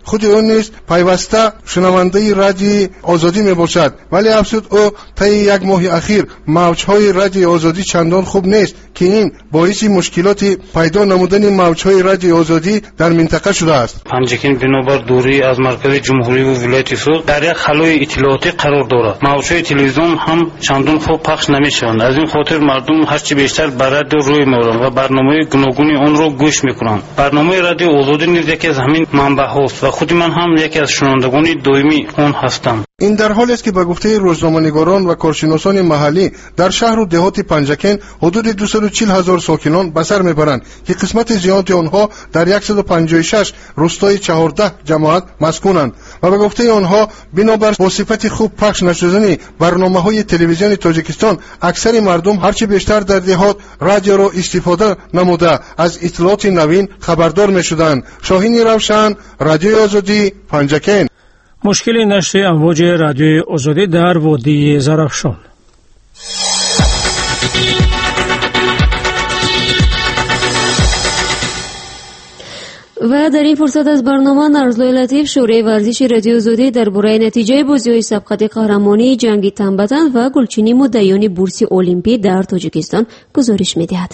خود او نیز پیوسته شنونده رادیو آزادی میباشد، ولی افسوس او طی یک ماه اخیر موجهای رادیو آزادی چندان خوب نیست که این باعث مشکلات پیدا نمودن موجهای رادیو آزادی در منطقه شده است. پنجکین بنابر دوری از مرکز جمهوری و ولایت سوخت در یک خلای اطلاعاتی قرار دارد. موجهای تلویزیون هم چندان خوب پخش نمیشوند. از این خاطر مردم هرچی بیشتر بر رادیو روی می‌آورند و برنامه گوناگون آن را گوش می‌کنند. برنامه رادیو آزادی نیز یکی از همین منبع‌هاست و خود من هم یکی از شنوندگان دائمی آن هستم. این در حالی است که به گفته روزنامه‌نگاران و کارشناسان محلی در شهر و دهات پنجکین حدود دویست و چهل هزار ساکنان به سر میبرند که قسمت زیادی آنها در صد و پنجاه و شش روستای چهارده جماعت مسکونند و به گفته آنها بنابر با صفت خوب پخش نشدن برنامه‌های تلویزیون تاجیکستان اکثر مردم هرچی بیشتر در دهات رادیو را استفاده نموده از اطلاعات نوین خبردار میشدند. شاهین روشن، رادیو آزادی، پنجکین. مشکل نشر امواج رادیوی آزادی در وادی زرافشان. و در این فرصت از برنامه نارزلوی لطیف شورای ورزش رادیو آزادی درباره نتیجه بازی‌های سبقت قهرمانی جنگی تنبتن و گلچینی مدعیان بورس المپی در تاجیکستان گزارش می‌دهد.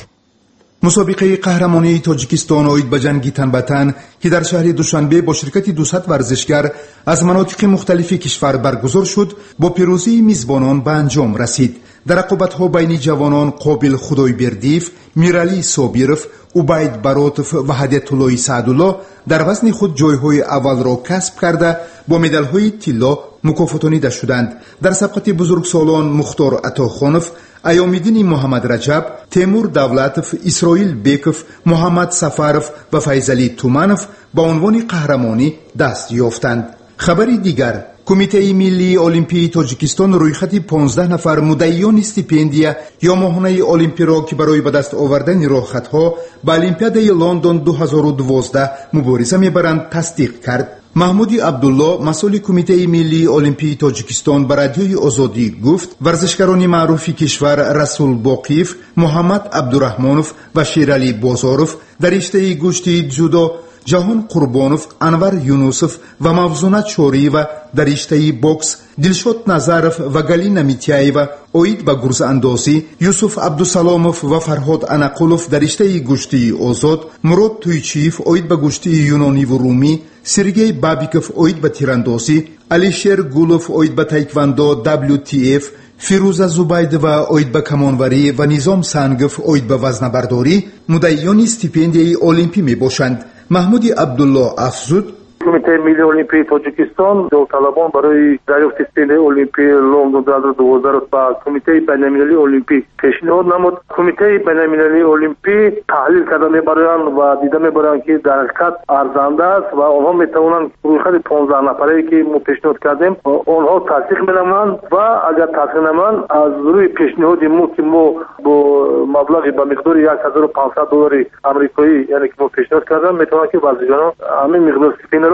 مسابقه قهرمانی تاجیکستان اوید به جنگی تنبتن که در شهر دوشنبه با شرکت دویست ورزشگر از مناطق مختلف کشور برگزار شد با پیروزی میزبانان به انجام رسید. در رقابت‌ها بین جوانان قابل خدایبردیف، میرالی صابیرف، عبید براتف و هدیت الله سعدالله در وزن خود جایهای اول را کسب کرده با مدال‌های طلا مکافاتانیده شدند. در سبقت بزرگسالان مختار عطاخانف، ایام‌الدین محمد رجب، تیمور دولتف، اسرائیل بیکف، محمد سفرف و فیضعلی تومنف با عنوان قهرمانی دست یافتند. خبری دیگر، کمیته ملی المپی تاجیکستان رویخط پانزده نفر مدعیان استیپندیا یا ماهانه المپی را که برای به دست آوردن راهخطها به المپیادای لندن دو هزار و دوازده مبارزه میبرند تصدیق کرد. محمود عبدالله مسئول کمیته ملی المپی تاجیکستان به رادیوی آزادی گفت ورزشکاران معروف کشور رسول باقیف، محمد عبدالرحمنوف و شیرعلی بازارف در رشته گشتی جودو، جهان قربانوف، انور یونوسف و موزونت شوری و در رشته بوکس، دلشاد نظرف و گلینا میتیایوا اوید به گرز اندازی، یوسف عبدالسلاموف و فرهاد انقلوف در رشته گشتی آزاد، مراد تویچیف اوید به گشتی یونانی و رومی، سرگی بابیکوف اوید به تیراندازی، علیشیر گولوف اوید به تایکواندو دبلیو تی اف، فیروزه زبید و اوید به کمانوری و نظام سنگف اوید به وزنه‌برداری مدعیان استیپندیای المپی می باشند. محمود عبدالله افزود کمیته ملی المپی تاجیکستان داوطلبان برای دریافت استیپندیای المپی لندن دو هزار و دوازده با کمیته بین‌المللی المپی پیشنهاد نمود. کمیته بین‌المللی المپی تحلیل کرده میبرند و دیده میبرند که در حقیقت ارزنده است و آنها میتوانند رویخط پانزده نفره که ما پیشنهاد کردیم آنها تصدیق می‌نمایند و اگر تصدیق نمایند از روی پیشنهاد ما که ما با مبلغی به مقدار یک هزار و پانصد دلار آمریکایی یعنی که ما پیشنهاد کردیم میتوانند که ورزشکاران همین مقدار استیپند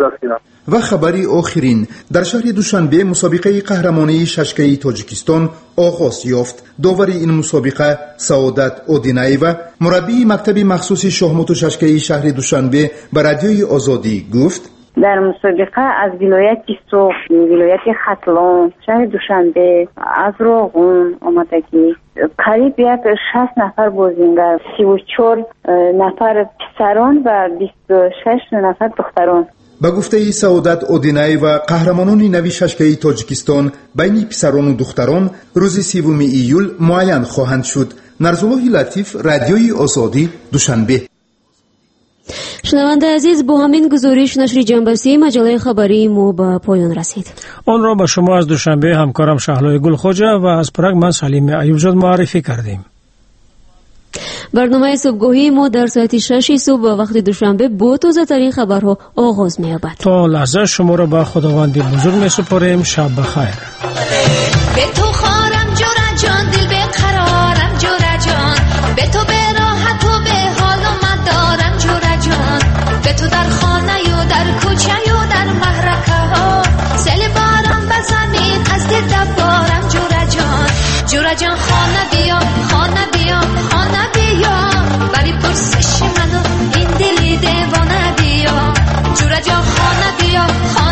و خبری آخرین در شهر دوشنبه مسابقه قهرمانی ششکه‌ای تاجیکستان آغاز یافت. داوری این مسابقه سعادت اودینایوا مربی مکتب مخصوص شاهموت و ششکه‌ای شهر دوشنبه به رادیوی آزادی گفت در مسابقه از ولایت سوخت، ولایت ختلان، شهر دوشنبه از روغون آمده که قریب یک شصت نفر بازیگر، سی و چهار نفر پسران و بیست و شش نفر دختران. با گفته سعادت اودینای و قهرمانان نوی ششکه‌ای تاجیکستان بین پسران و دختران روز سوم ایول معین خواهند شد. نارزلوی لطیف، رادیوی آزادی، دوشنبه. شنونده عزیز، با همین گزارش نشر جنبستی مجله خبری ما به پایان رسید. آن را با شما از دوشنبه همکارم شهلای گلخوجه و از پراگ من سلیم ایوبزاد معرفی کردیم. برنامه صبحگاهی ما در ساعت شش صبح و وقت دوشنبه با تازه ترین خبرها آغاز می یابد. تا لحظه شما را به خداوند بزرگ می سپاریم. شب بخیر. به تو خارم جورا جان، دل به قرارم جورا جان، به تو به راحت و به حال و مدارم جورا جان، به تو در خانه و در کوچه و در محرکه ها سل بارم بزنی از دل دبارم جورا جان، جورا جان خانه بیا خانه بیا خانه بیا بری پرسش منو این دلی دیوانه بیا. جورا جان خانه بیا خانه